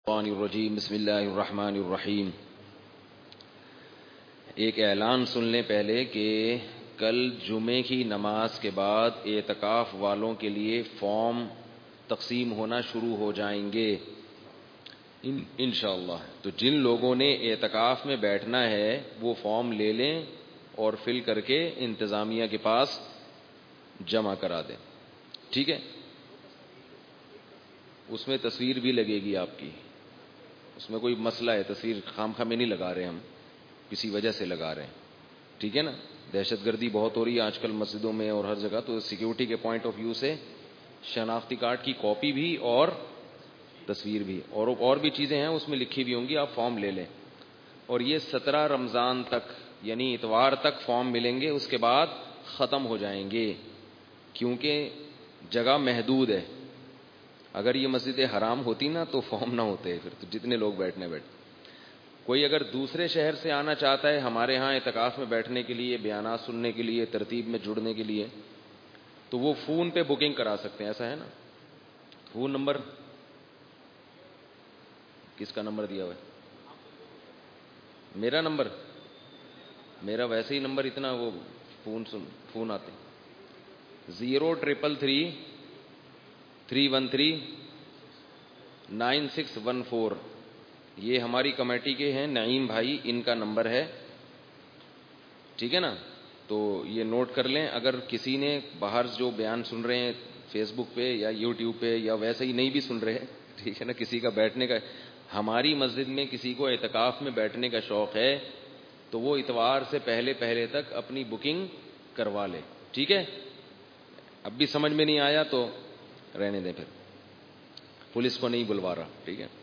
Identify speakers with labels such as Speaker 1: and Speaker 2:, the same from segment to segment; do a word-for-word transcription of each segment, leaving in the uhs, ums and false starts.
Speaker 1: الشیطان الرجیم بسم اللہ الرحمن الرحیم۔ ایک اعلان سن لیں پہلے کہ کل جمعے کی نماز کے بعد اعتکاف والوں کے لیے فارم تقسیم ہونا شروع ہو جائیں گے انشاءاللہ۔ تو جن لوگوں نے اعتکاف میں بیٹھنا ہے وہ فارم لے لیں اور فل کر کے انتظامیہ کے پاس جمع کرا دیں، ٹھیک ہے؟ اس میں تصویر بھی لگے گی آپ کی، اس میں کوئی مسئلہ ہے، تصویر خام خواہ میں نہیں لگا رہے، ہم کسی وجہ سے لگا رہے ہیں، ٹھیک ہے نا؟ دہشت گردی بہت ہو رہی ہے آج کل مسجدوں میں اور ہر جگہ، تو سیکیورٹی کے پوائنٹ آف ویو سے شناختی کارڈ کی کاپی بھی اور تصویر بھی اور اور بھی چیزیں ہیں اس میں لکھی بھی ہوں گی، آپ فارم لے لیں۔ اور یہ سترہ رمضان تک یعنی اتوار تک فارم ملیں گے، اس کے بعد ختم ہو جائیں گے کیونکہ جگہ محدود ہے۔ اگر یہ مسجد حرام ہوتی نا تو فارم نہ ہوتے، پھر تو جتنے لوگ بیٹھنے بیٹھتے۔ کوئی اگر دوسرے شہر سے آنا چاہتا ہے ہمارے ہاں اعتکاف میں بیٹھنے کے لیے، بیانات سننے کے لیے، ترتیب میں جڑنے کے لیے، تو وہ فون پہ بکنگ کرا سکتے ہیں، ایسا ہے نا؟ فون نمبر کس کا نمبر دیا ہوا ہے؟ میرا نمبر، میرا ویسے ہی نمبر اتنا وہ فون سن فون آتے zero triple three three one three nine six one four, یہ ہماری کمیٹی کے ہیں نعیم بھائی، ان کا نمبر ہے، ٹھیک ہے نا؟ تو یہ نوٹ کر لیں۔ اگر کسی نے باہر جو بیان سن رہے ہیں فیس بک پہ یا یوٹیوب پہ یا ویسے ہی نہیں بھی سن رہے، ٹھیک ہے نا، کسی کا بیٹھنے کا، ہماری مسجد میں کسی کو اعتکاف میں بیٹھنے کا شوق ہے تو وہ اتوار سے پہلے پہلے تک اپنی بکنگ کروا لے، ٹھیک ہے؟ اب بھی سمجھ میں نہیں آیا تو رہنے دیں، پھر پولیس کو نہیں بلوا رہا، ٹھیک ہے؟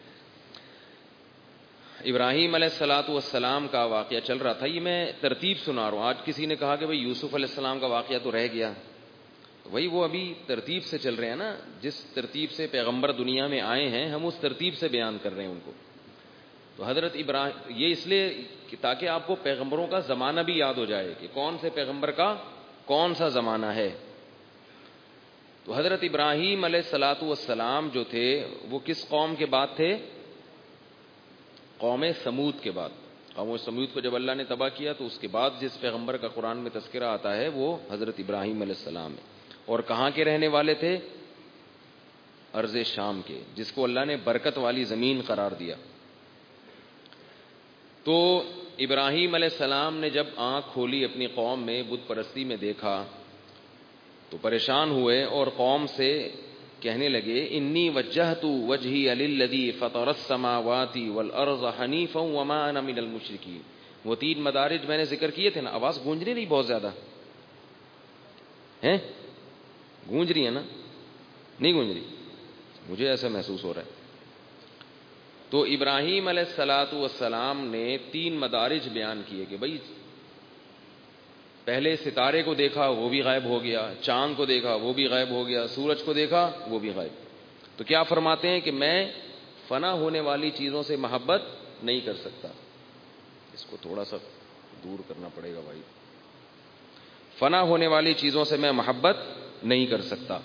Speaker 1: ابراہیم علیہ الصلاۃ والسلام کا واقعہ چل رہا تھا، یہ میں ترتیب سنا رہا ہوں۔ آج کسی نے کہا کہ بھئی یوسف علیہ السلام کا واقعہ تو رہ گیا، وہی وہ ابھی ترتیب سے چل رہے ہیں نا، جس ترتیب سے پیغمبر دنیا میں آئے ہیں ہم اس ترتیب سے بیان کر رہے ہیں ان کو۔ تو حضرت ابراہیم، یہ اس لیے کہ تاکہ آپ کو پیغمبروں کا زمانہ بھی یاد ہو جائے کہ کون سے پیغمبر کا کون سا زمانہ ہے۔ تو حضرت ابراہیم علیہ الصلاۃ والسلام جو تھے وہ کس قوم کے بعد تھے؟ قوم سمود کے بعد۔ قوم سمود کو جب اللہ نے تباہ کیا تو اس کے بعد جس پیغمبر کا قرآن میں تذکرہ آتا ہے وہ حضرت ابراہیم علیہ السلام ہے۔ اور کہاں کے رہنے والے تھے؟ ارض شام کے، جس کو اللہ نے برکت والی زمین قرار دیا۔ تو ابراہیم علیہ السلام نے جب آنکھ کھولی اپنی قوم میں بت پرستی میں دیکھا تو پریشان ہوئے اور قوم سے کہنے لگے انی وجہت وجہی للذی فطر السماوات والارض حنیفا وما انا من المشرکین۔ وہ تین مدارج میں نے ذکر کیے تھے نا، آواز گونج نہیں رہی بہت زیادہ ہیں؟ گونج رہی ہے نا؟ نہیں گونج رہی؟ مجھے ایسا محسوس ہو رہا ہے۔ تو ابراہیم علیہ الصلاۃ والسلام نے تین مدارج بیان کیے کہ بھئی پہلے ستارے کو دیکھا وہ بھی غائب ہو گیا، چاند کو دیکھا وہ بھی غائب ہو گیا، سورج کو دیکھا وہ بھی غائب۔ تو کیا فرماتے ہیں کہ میں فنا ہونے والی چیزوں سے محبت نہیں کر سکتا۔ اس کو تھوڑا سا دور کرنا پڑے گا بھائی۔ فنا ہونے والی چیزوں سے میں محبت نہیں کر سکتا۔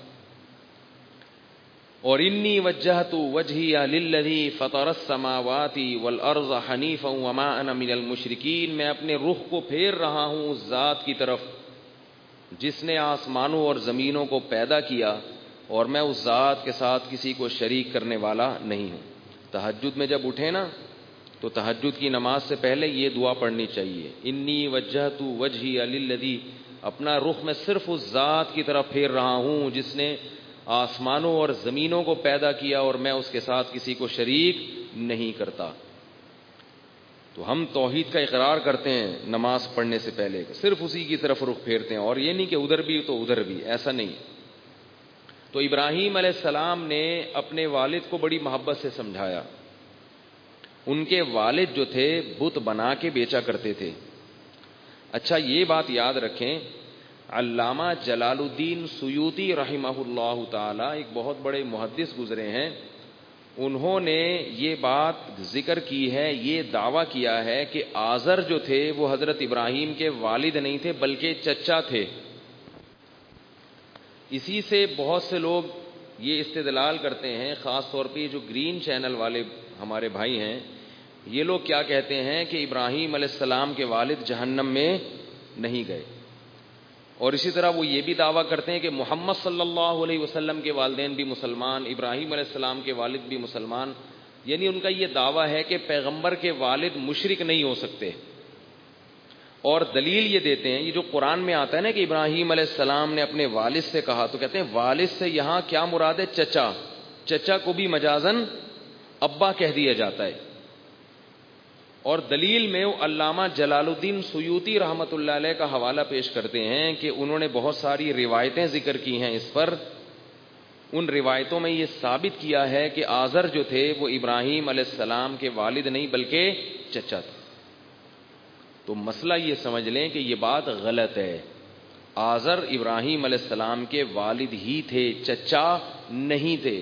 Speaker 1: اور انی وجہت وجہی للذی فطر السماوات والارض حنیفا وما انا من المشرکین، میں اپنے رخ کو پھیر رہا ہوں اس ذات کی طرف جس نے آسمانوں اور زمینوں کو پیدا کیا، اور میں اس ذات کے ساتھ کسی کو شریک کرنے والا نہیں ہوں۔ تہجد میں جب اٹھے نا تو تہجد کی نماز سے پہلے یہ دعا پڑھنی چاہیے، انی وجہت وجہی للذی، اپنا رخ میں صرف اس ذات کی طرف پھیر رہا ہوں جس نے آسمانوں اور زمینوں کو پیدا کیا اور میں اس کے ساتھ کسی کو شریک نہیں کرتا۔ تو ہم توحید کا اقرار کرتے ہیں نماز پڑھنے سے پہلے، صرف اسی کی طرف رخ پھیرتے ہیں، اور یہ نہیں کہ ادھر بھی تو ادھر بھی، ایسا نہیں۔ تو ابراہیم علیہ السلام نے اپنے والد کو بڑی محبت سے سمجھایا۔ ان کے والد جو تھے بت بنا کے بیچا کرتے تھے۔ اچھا یہ بات یاد رکھیں، علامہ جلال الدین سیوطی رحمہ اللہ تعالی ایک بہت بڑے محدث گزرے ہیں، انہوں نے یہ بات ذکر کی ہے، یہ دعویٰ کیا ہے کہ آزر جو تھے وہ حضرت ابراہیم کے والد نہیں تھے بلکہ چچا تھے۔ اسی سے بہت سے لوگ یہ استدلال کرتے ہیں، خاص طور پہ جو گرین چینل والے ہمارے بھائی ہیں، یہ لوگ کیا کہتے ہیں کہ ابراہیم علیہ السلام کے والد جہنم میں نہیں گئے، اور اسی طرح وہ یہ بھی دعویٰ کرتے ہیں کہ محمد صلی اللہ علیہ وسلم کے والدین بھی مسلمان، ابراہیم علیہ السلام کے والد بھی مسلمان. یعنی ان کا یہ دعویٰ ہے کہ پیغمبر کے والد مشرک نہیں ہو سکتے. اور دلیل یہ دیتے ہیں، یہ جو قرآن میں آتا ہے نا کہ ابراہیم علیہ السلام نے اپنے والد سے کہا، تو کہتے ہیں والد سے یہاں کیا مراد ہے؟ چچا. چچا کو بھی مجازن ابا کہہ دیا جاتا ہے. اور دلیل میں علامہ جلال الدین سیوطی رحمۃ اللہ علیہ کا حوالہ پیش کرتے ہیں کہ انہوں نے بہت ساری روایتیں ذکر کی ہیں اس پر. ان روایتوں میں یہ ثابت کیا ہے کہ آزر جو تھے وہ ابراہیم علیہ السلام کے والد نہیں بلکہ چچا تھے. تو مسئلہ یہ سمجھ لیں کہ یہ بات غلط ہے. آزر ابراہیم علیہ السلام کے والد ہی تھے، چچا نہیں تھے.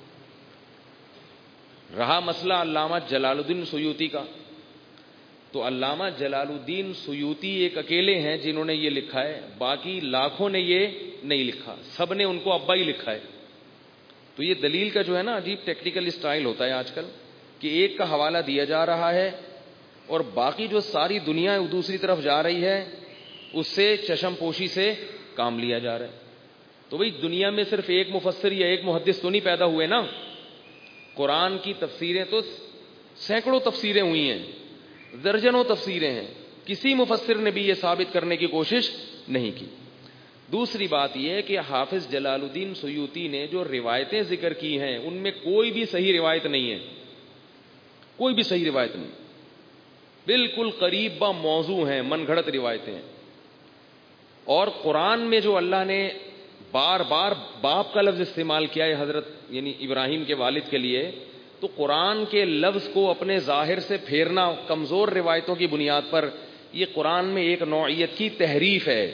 Speaker 1: رہا مسئلہ علامہ جلال الدین سیوطی کا، تو علامہ جلال الدین سیوطی ایک اکیلے ہیں جنہوں نے یہ لکھا ہے، باقی لاکھوں نے یہ نہیں لکھا، سب نے ان کو ابا ہی لکھا ہے. تو یہ دلیل کا جو ہے نا عجیب ٹیکنیکل اسٹائل ہوتا ہے آج کل، کہ ایک کا حوالہ دیا جا رہا ہے اور باقی جو ساری دنیا دوسری طرف جا رہی ہے اس سے چشم پوشی سے کام لیا جا رہا ہے. تو بھئی دنیا میں صرف ایک مفسر یا ایک محدث تو نہیں پیدا ہوئے نا. قرآن کی تفسیریں تو سینکڑوں تفسیریں ہوئی ہیں، درجنوں تفسیریں ہیں، کسی مفسر نے بھی یہ ثابت کرنے کی کوشش نہیں کی. دوسری بات یہ ہے کہ حافظ جلال الدین سیوطی نے جو روایتیں ذکر کی ہیں ان میں کوئی بھی صحیح روایت نہیں ہے، کوئی بھی صحیح روایت نہیں، بالکل قریب با موضوع ہیں، من گھڑت روایتیں ہیں. اور قرآن میں جو اللہ نے بار بار باپ کا لفظ استعمال کیا ہے حضرت یعنی ابراہیم کے والد کے لیے، تو قرآن کے لفظ کو اپنے ظاہر سے پھیرنا کمزور روایتوں کی بنیاد پر، یہ قرآن میں ایک نوعیت کی تحریف ہے.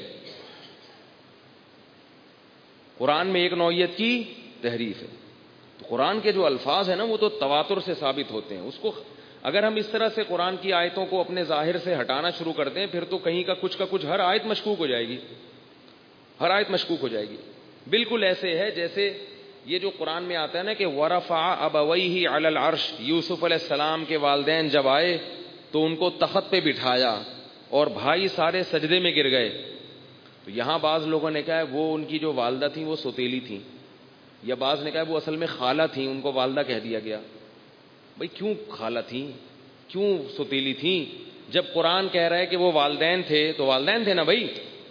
Speaker 1: قرآن میں ایک نوعیت کی تحریف ہے. تو قرآن کے جو الفاظ ہیں نا وہ تو تواتر سے ثابت ہوتے ہیں. اس کو اگر ہم اس طرح سے قرآن کی آیتوں کو اپنے ظاہر سے ہٹانا شروع کر دیں پھر تو کہیں کا کچھ کا کچھ ہر آیت مشکوک ہو جائے گی، ہر آیت مشکوک ہو جائے گی. بالکل ایسے ہے جیسے یہ جو قرآن میں آتا ہے نا کہ ورفع ابویہ علی العرش، یوسف علیہ السلام کے والدین جب آئے تو ان کو تخت پہ بٹھایا اور بھائی سارے سجدے میں گر گئے. تو یہاں بعض لوگوں نے کہا وہ ان کی جو والدہ تھیں وہ سوتیلی تھیں، یا بعض نے کہا وہ اصل میں خالہ تھیں، ان کو والدہ کہہ دیا گیا. بھئی کیوں خالہ تھیں، کیوں سوتیلی تھیں؟ جب قرآن کہہ رہا ہے کہ وہ والدین تھے تو والدین تھے نا بھائی.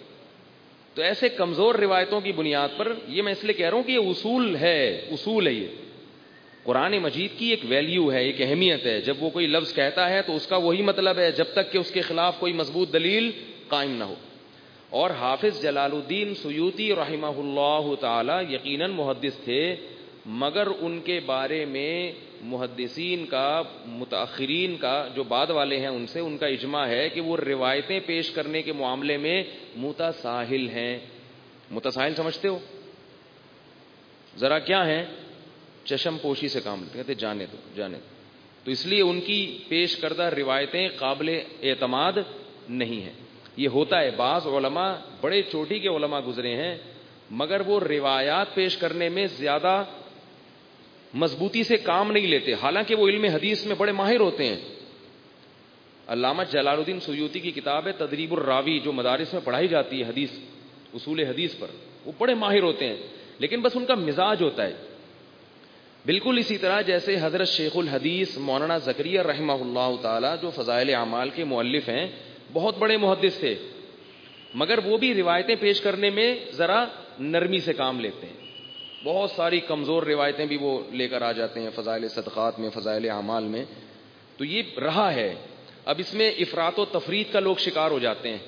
Speaker 1: تو ایسے کمزور روایتوں کی بنیاد پر، یہ میں اس لیے کہہ رہا ہوں کہ یہ اصول ہے، اصول ہے. یہ قرآن مجید کی ایک ویلیو ہے، ایک اہمیت ہے. جب وہ کوئی لفظ کہتا ہے تو اس کا وہی مطلب ہے جب تک کہ اس کے خلاف کوئی مضبوط دلیل قائم نہ ہو. اور حافظ جلال الدین سیوطی رحمہ اللہ تعالی یقیناً محدث تھے، مگر ان کے بارے میں محدثین کا، متاخرین کا، جو بعد والے ہیں ان سے ان کا اجماع ہے کہ وہ روایتیں پیش کرنے کے معاملے میں متساہل ہیں. متساہل سمجھتے ہو؟ ذرا کیا ہیں؟ چشم پوشی سے کام لیتے، کہتے جانے دو جانے دو. تو اس لیے ان کی پیش کردہ روایتیں قابل اعتماد نہیں ہیں. یہ ہوتا ہے، بعض علماء بڑے چوٹی کے علماء گزرے ہیں مگر وہ روایات پیش کرنے میں زیادہ مضبوطی سے کام نہیں لیتے، حالانکہ وہ علم حدیث میں بڑے ماہر ہوتے ہیں. علامہ جلال الدین سیوطی کی کتاب ہے تدریب الراوی، جو مدارس میں پڑھائی جاتی ہے حدیث، اصول حدیث پر، وہ بڑے ماہر ہوتے ہیں، لیکن بس ان کا مزاج ہوتا ہے. بالکل اسی طرح جیسے حضرت شیخ الحدیث مولانا زکریا رحمہ اللہ تعالی جو فضائل اعمال کے مؤلف ہیں، بہت بڑے محدث تھے، مگر وہ بھی روایتیں پیش کرنے میں ذرا نرمی سے کام لیتے ہیں. بہت ساری کمزور روایتیں بھی وہ لے کر آ جاتے ہیں فضائل صدقات میں، فضائل اعمال میں. تو یہ رہا ہے. اب اس میں افراط و تفریط کا لوگ شکار ہو جاتے ہیں.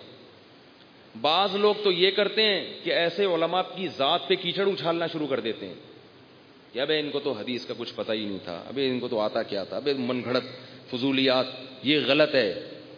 Speaker 1: بعض لوگ تو یہ کرتے ہیں کہ ایسے علماء کی ذات پہ کیچڑ اچھالنا شروع کر دیتے ہیں کہ ابے ان کو تو حدیث کا کچھ پتہ ہی نہیں تھا، ابے ان کو تو آتا کیا تھا، ابے من گھڑت فضولیات. یہ غلط ہے،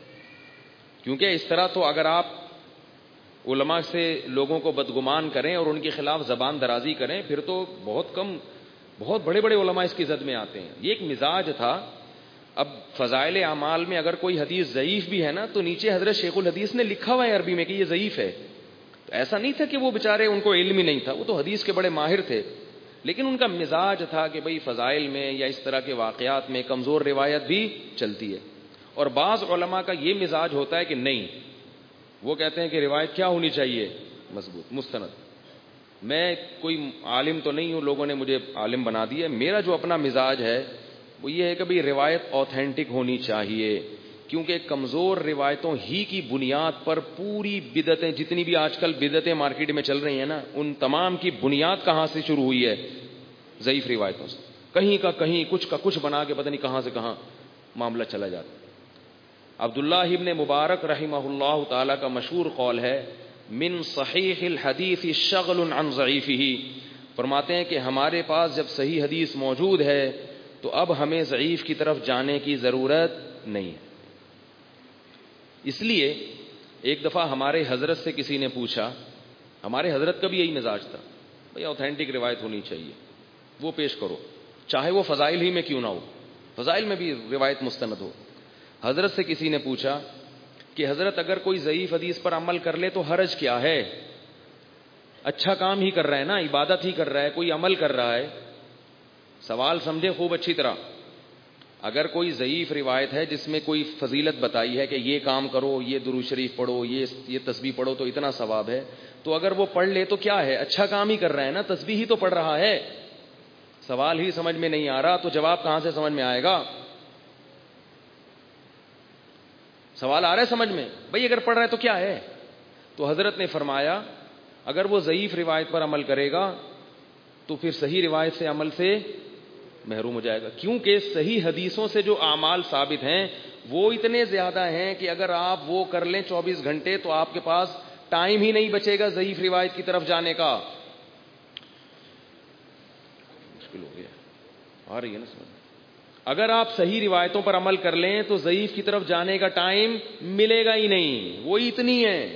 Speaker 1: کیونکہ اس طرح تو اگر آپ علماء سے لوگوں کو بدگمان کریں اور ان کے خلاف زبان درازی کریں پھر تو بہت کم، بہت بڑے بڑے علماء اس کی زد میں آتے ہیں. یہ ایک مزاج تھا. اب فضائل اعمال میں اگر کوئی حدیث ضعیف بھی ہے نا تو نیچے حضرت شیخ الحدیث نے لکھا ہوا ہے عربی میں کہ یہ ضعیف ہے. تو ایسا نہیں تھا کہ وہ بیچارے ان کو علم ہی نہیں تھا، وہ تو حدیث کے بڑے ماہر تھے، لیکن ان کا مزاج تھا کہ بھئی فضائل میں یا اس طرح کے واقعات میں کمزور روایت بھی چلتی ہے. اور بعض علماء کا یہ مزاج ہوتا ہے کہ نہیں, وہ کہتے ہیں کہ روایت کیا ہونی چاہیے, مضبوط, مستند. میں کوئی عالم تو نہیں ہوں, لوگوں نے مجھے عالم بنا دیا, میرا جو اپنا مزاج ہے وہ یہ ہے کہ بھئی روایت اوتھینٹک ہونی چاہیے, کیونکہ کمزور روایتوں ہی کی بنیاد پر پوری بدعتیں, جتنی بھی آج کل بدعتیں مارکیٹ میں چل رہی ہیں نا, ان تمام کی بنیاد کہاں سے شروع ہوئی ہے؟ ضعیف روایتوں سے. کہیں کا کہیں, کچھ کا کچھ بنا کے پتہ نہیں کہاں سے کہاں معاملہ چلا جاتا. عبداللہ ابن مبارک رحمہ اللہ تعالی کا مشہور قول ہے, من صحیح الحدیث شغل عن ضعیفہ, فرماتے ہیں کہ ہمارے پاس جب صحیح حدیث موجود ہے تو اب ہمیں ضعیف کی طرف جانے کی ضرورت نہیں ہے. اس لیے ایک دفعہ ہمارے حضرت سے کسی نے پوچھا, ہمارے حضرت کا بھی یہی مزاج تھا, بھئی اوتھینٹک روایت ہونی چاہیے, وہ پیش کرو, چاہے وہ فضائل ہی میں کیوں نہ ہو, فضائل میں بھی روایت مستند ہو. حضرت سے کسی نے پوچھا کہ حضرت اگر کوئی ضعیف حدیث پر عمل کر لے تو حرج کیا ہے؟ اچھا کام ہی کر رہا ہے نا, عبادت ہی کر رہا ہے, کوئی عمل کر رہا ہے. سوال سمجھے خوب اچھی طرح. اگر کوئی ضعیف روایت ہے جس میں کوئی فضیلت بتائی ہے کہ یہ کام کرو, یہ درود شریف پڑھو, یہ یہ تسبیح پڑھو تو اتنا ثواب ہے, تو اگر وہ پڑھ لے تو کیا ہے, اچھا کام ہی کر رہا ہے نا, تسبیح ہی تو پڑھ رہا ہے. سوال ہی سمجھ میں نہیں آ رہا تو جواب کہاں سے سمجھ میں آئے گا؟ سوال آ رہا ہے سمجھ میں؟ بھئی اگر پڑھ رہا ہے تو کیا ہے؟ تو حضرت نے فرمایا اگر وہ ضعیف روایت پر عمل کرے گا تو پھر صحیح روایت سے عمل سے محروم ہو جائے گا, کیونکہ صحیح حدیثوں سے جو اعمال ثابت ہیں وہ اتنے زیادہ ہیں کہ اگر آپ وہ کر لیں چوبیس گھنٹے تو آپ کے پاس ٹائم ہی نہیں بچے گا ضعیف روایت کی طرف جانے کا. مشکل ہو گیا, آ رہی ہے نا سمجھ؟ اگر آپ صحیح روایتوں پر عمل کر لیں تو ضعیف کی طرف جانے کا ٹائم ملے گا ہی نہیں, وہ اتنی ہے.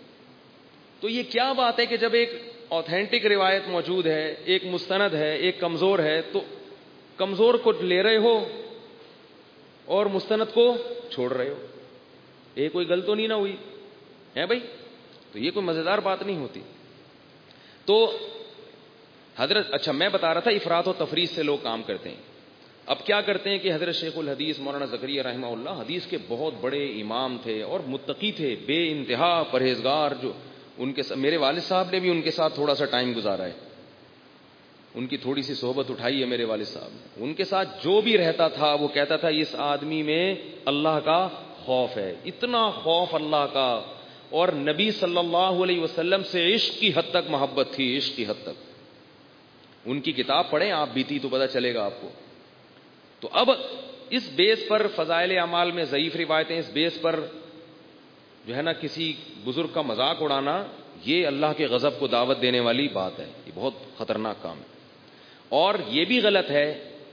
Speaker 1: تو یہ کیا بات ہے کہ جب ایک اوتھینٹک روایت موجود ہے, ایک مستند ہے, ایک کمزور ہے, تو کمزور کو لے رہے ہو اور مستند کو چھوڑ رہے ہو, یہ کوئی غلط تو نہیں نہ ہوئی ہے بھائی؟ تو یہ کوئی مزیدار بات نہیں ہوتی. تو حضرت, اچھا میں بتا رہا تھا افراط و تفریط سے لوگ کام کرتے ہیں. اب کیا کرتے ہیں کہ حضرت شیخ الحدیث مولانا زکریا رحمہ اللہ حدیث کے بہت بڑے امام تھے اور متقی تھے, بے انتہا پرہیزگار, جو ان کے میرے والد صاحب نے بھی ان کے ساتھ تھوڑا سا ٹائم گزارا ہے, ان کی تھوڑی سی صحبت اٹھائی ہے میرے والد صاحب نے. ان کے ساتھ جو بھی رہتا تھا وہ کہتا تھا اس آدمی میں اللہ کا خوف ہے, اتنا خوف اللہ کا, اور نبی صلی اللہ علیہ وسلم سے عشق کی حد تک محبت تھی, عشق کی حد تک. ان کی کتاب پڑھیں آپ بیتی تو پتہ چلے گا آپ کو. تو اب اس بیس پر فضائل اعمال میں ضعیف روایتیں, اس بیس پر جو ہے نا کسی بزرگ کا مذاق اڑانا, یہ اللہ کے غضب کو دعوت دینے والی بات ہے, یہ بہت خطرناک کام ہے. اور یہ بھی غلط ہے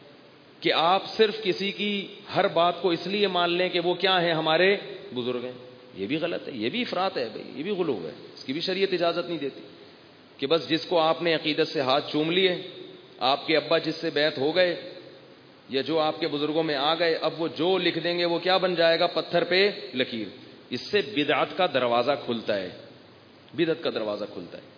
Speaker 1: کہ آپ صرف کسی کی ہر بات کو اس لیے مان لیں کہ وہ کیا ہیں, ہمارے بزرگ ہیں. یہ بھی غلط ہے, یہ بھی افراط ہے بھائی, یہ بھی غلو ہے, اس کی بھی شریعت اجازت نہیں دیتی کہ بس جس کو آپ نے عقیدت سے ہاتھ چوم لیے, آپ کے ابا جس سے بیعت ہو گئے یا جو آپ کے بزرگوں میں آ گئے, اب وہ جو لکھ دیں گے وہ کیا بن جائے گا, پتھر پہ لکیر. اس سے بدعت کا دروازہ کھلتا ہے, بدعت کا دروازہ کھلتا ہے.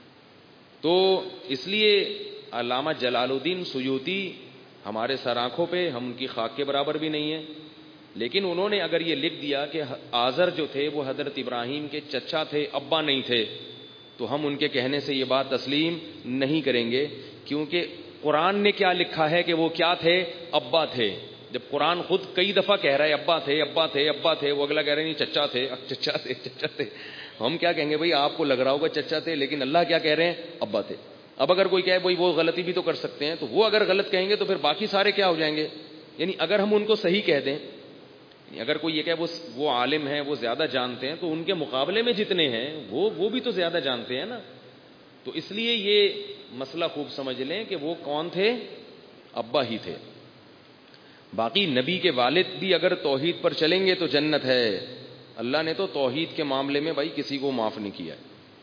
Speaker 1: تو اس لیے علامہ جلال الدین سیوطی ہمارے سر آنکھوں پہ, ہم ان کی خاک کے برابر بھی نہیں ہیں, لیکن انہوں نے اگر یہ لکھ دیا کہ آزر جو تھے وہ حضرت ابراہیم کے چچا تھے, ابا نہیں تھے, تو ہم ان کے کہنے سے یہ بات تسلیم نہیں کریں گے, کیونکہ قرآن نے کیا لکھا ہے کہ وہ کیا تھے, ابا تھے. جب قرآن خود کئی دفعہ کہہ رہا ہے ابا تھے ابا تھے ابا تھے, وہ اگلا کہہ رہے نہیں چچا تھے چچا تھے چچا تھے, ہم کیا کہیں گے بھئی, آپ کو لگ رہا ہوگا چچا تھے, لیکن اللہ کیا کہہ رہے ہیں, ابا تھے. اب اگر کوئی کہے بھئی وہ غلطی بھی تو کر سکتے ہیں, تو وہ اگر غلط کہیں گے تو پھر باقی سارے کیا ہو جائیں گے. یعنی اگر ہم ان کو صحیح کہہ دیں, اگر کوئی یہ کہ وہ وہ عالم ہیں, وہ زیادہ جانتے ہیں, تو ان کے مقابلے میں جتنے ہیں وہ وہ بھی تو زیادہ جانتے ہیں نا. تو اس لیے یہ مسئلہ خوب سمجھ لیں کہ وہ کون تھے, ابا ہی تھے. باقی نبی کے والد بھی اگر توحید پر چلیں گے تو جنت ہے. اللہ نے تو توحید کے معاملے میں بھائی کسی کو معاف نہیں کیا.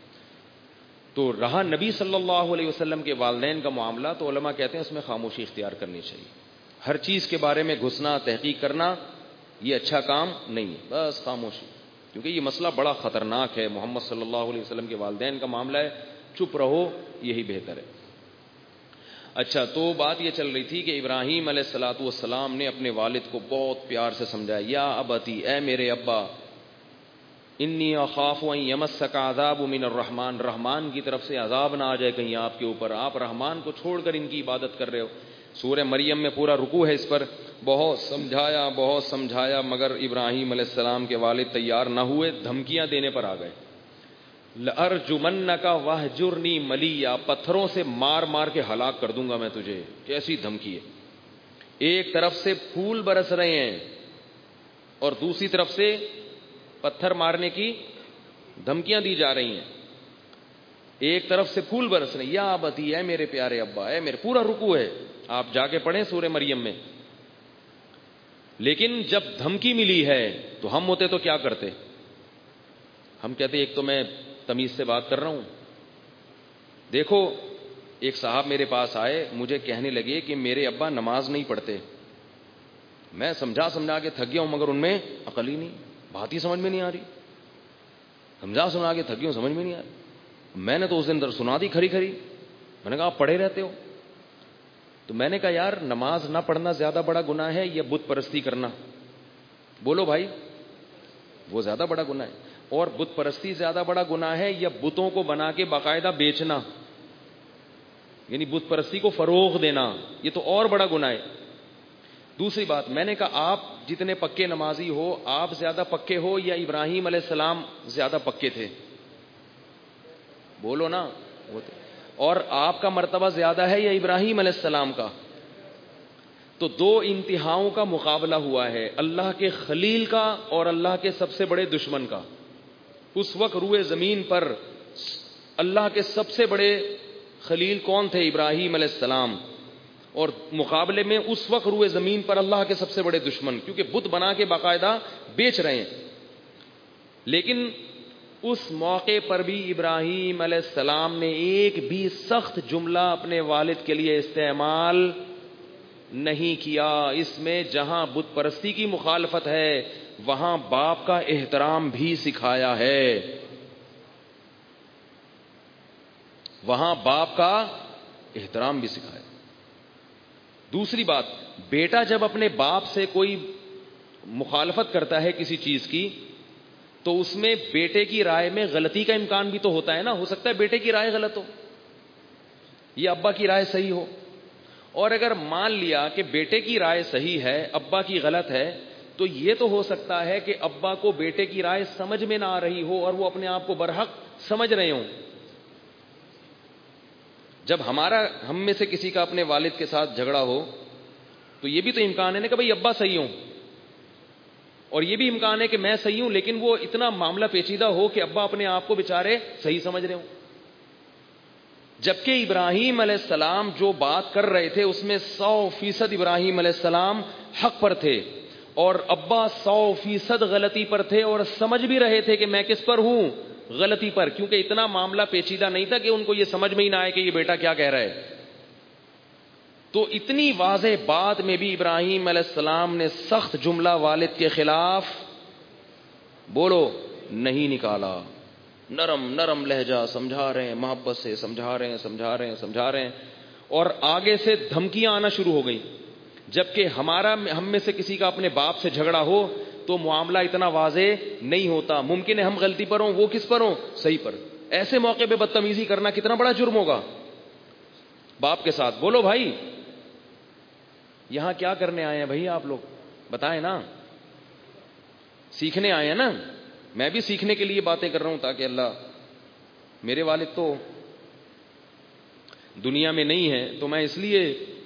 Speaker 1: تو رہا نبی صلی اللہ علیہ وسلم کے والدین کا معاملہ, تو علماء کہتے ہیں اس میں خاموشی اختیار کرنی چاہیے. ہر چیز کے بارے میں گھسنا, تحقیق کرنا, یہ اچھا کام نہیں ہے, بس خاموشی, کیونکہ یہ مسئلہ بڑا خطرناک ہے. محمد صلی اللہ علیہ وسلم کے والدین کا معاملہ ہے, چپ رہو, یہی بہتر ہے. اچھا، تو بات یہ چل رہی تھی کہ ابراہیم علیہ الصلوۃ والسلام نے اپنے والد کو بہت پیار سے سمجھایا، یا ابتی، اے میرے ابا، انی اخاف ان یمسک عذاب من الرحمن، رحمان کی طرف سے عذاب نہ آ جائے کہیں آپ کے اوپر، آپ رحمان کو چھوڑ کر ان کی عبادت کر رہے ہو۔ سورہ مریم میں پورا رکوع ہے اس پر، بہت سمجھایا بہت سمجھایا مگر ابراہیم علیہ السلام کے والد تیار نہ ہوئے، دھمکیاں دینے پر آ گئے۔ لَأَرْجُمَنَّكَ وَاهْجُرْنِي مَلِيًّا، پتھروں سے مار مار کے ہلاک کر دوں گا میں تجھے۔ کیسی دھمکی ہے! ایک طرف سے پھول برس رہے ہیں اور دوسری طرف سے پتھر مارنے کی دھمکیاں دی جا رہی ہیں۔ ایک طرف سے پھول برس رہے ہیں، یا ابتی، اے میرے پیارے ابا، اے میرے، پورا رکوع ہے، آپ جا کے پڑھیں سورہ مریم میں۔ لیکن جب دھمکی ملی ہے تو ہم ہوتے تو کیا کرتے؟ ہم کہتے ایک تو میں تمیز سے بات کر رہا ہوں۔ دیکھو، ایک صاحب میرے پاس آئے، مجھے کہنے لگے کہ میرے ابا نماز نہیں پڑھتے۔ میں سمجھا سمجھا کے تھک گیا ہوں مگر ان میں عقل ہی نہیں، بات ہی سمجھ میں نہیں آ رہی۔ سمجھا سمجھا کے تھک گیا ہوں، سمجھ میں نہیں آ رہی۔ میں نے تو اس دن در سنا دی کھری کھری، میں نے کہا آپ پڑھے رہتے ہو۔ تو میں نے کہا یار، نماز نہ پڑھنا زیادہ بڑا گناہ ہے یا بت پرستی کرنا؟ بولو بھائی، وہ زیادہ بڑا گناہ ہے۔ اور بت پرستی زیادہ بڑا گناہ ہے یا بتوں کو بنا کے باقاعدہ بیچنا، یعنی بت پرستی کو فروغ دینا، یہ تو اور بڑا گناہ ہے۔ دوسری بات، میں نے کہا آپ جتنے پکے نمازی ہو، آپ زیادہ پکے ہو یا ابراہیم علیہ السلام زیادہ پکے تھے؟ بولو نا، وہ تھے۔ اور آپ کا مرتبہ زیادہ ہے یا ابراہیم علیہ السلام کا؟ تو دو انتہاؤں کا مقابلہ ہوا ہے، اللہ کے خلیل کا اور اللہ کے سب سے بڑے دشمن کا۔ اس وقت روئے زمین پر اللہ کے سب سے بڑے خلیل کون تھے؟ ابراہیم علیہ السلام۔ اور مقابلے میں اس وقت روئے زمین پر اللہ کے سب سے بڑے دشمن، کیونکہ بت بنا کے باقاعدہ بیچ رہے ہیں۔ لیکن اس موقع پر بھی ابراہیم علیہ السلام نے ایک بھی سخت جملہ اپنے والد کے لیے استعمال نہیں کیا۔ اس میں جہاں بت پرستی کی مخالفت ہے وہاں باپ کا احترام بھی سکھایا ہے، وہاں باپ کا احترام بھی سکھایا۔ دوسری بات، بیٹا جب اپنے باپ سے کوئی مخالفت کرتا ہے کسی چیز کی تو اس میں بیٹے کی رائے میں غلطی کا امکان بھی تو ہوتا ہے نا، ہو سکتا ہے بیٹے کی رائے غلط ہو یا ابا کی رائے صحیح ہو۔ اور اگر مان لیا کہ بیٹے کی رائے صحیح ہے، ابا کی غلط ہے، تو یہ تو ہو سکتا ہے کہ ابا کو بیٹے کی رائے سمجھ میں نہ آ رہی ہو اور وہ اپنے آپ کو برحق سمجھ رہے ہوں۔ جب ہمارا ہم میں سے کسی کا اپنے والد کے ساتھ جھگڑا ہو تو یہ بھی تو امکان ہے نا کہ بھئی ابا صحیح ہوں، اور یہ بھی امکان ہے کہ میں صحیح ہوں، لیکن وہ اتنا معاملہ پیچیدہ ہو کہ ابا اپنے آپ کو بیچارے صحیح سمجھ رہے ہوں۔ جبکہ ابراہیم علیہ السلام جو بات کر رہے تھے اس میں سو فیصد ابراہیم علیہ السلام حق پر تھے اور ابا سو فیصد غلطی پر تھے، اور سمجھ بھی رہے تھے کہ میں کس پر ہوں؟ غلطی پر، کیونکہ اتنا معاملہ پیچیدہ نہیں تھا کہ ان کو یہ سمجھ میں ہی نہ آئے کہ یہ بیٹا کیا کہہ رہا ہے۔ تو اتنی واضح بات میں بھی ابراہیم علیہ السلام نے سخت جملہ والد کے خلاف بولو نہیں نکالا، نرم نرم لہجہ سمجھا رہے ہیں، محبت سے سمجھا رہے ہیں سمجھا رہے ہیں سمجھا رہے ہیں اور آگے سے دھمکیاں آنا شروع ہو گئیں۔ جبکہ ہمارا ہم میں سے کسی کا اپنے باپ سے جھگڑا ہو تو معاملہ اتنا واضح نہیں ہوتا، ممکن ہے ہم غلطی پر ہوں، وہ کس پر ہوں؟ صحیح پر۔ ایسے موقع پہ بدتمیزی کرنا کتنا بڑا جرم ہوگا باپ کے ساتھ؟ بولو بھائی، یہاں کیا کرنے آئے ہیں بھائی آپ لوگ؟ بتائیں نا، سیکھنے آئے ہیں نا؟ میں بھی سیکھنے کے لیے باتیں کر رہا ہوں تاکہ اللہ، میرے والد تو دنیا میں نہیں ہے تو میں اس لیے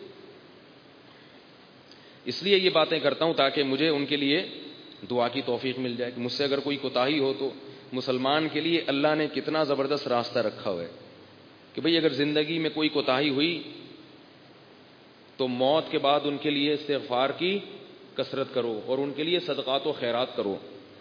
Speaker 1: اس لیے یہ باتیں کرتا ہوں تاکہ مجھے ان کے لیے دعا کی توفیق مل جائے کہ مجھ سے اگر کوئی کوتاہی ہو تو مسلمان کے لیے اللہ نے کتنا زبردست راستہ رکھا ہوا ہے کہ بھئی اگر زندگی میں کوئی کوتاہی ہوئی تو موت کے بعد ان کے لیے استغفار کی کثرت کرو اور ان کے لیے صدقات و خیرات کرو۔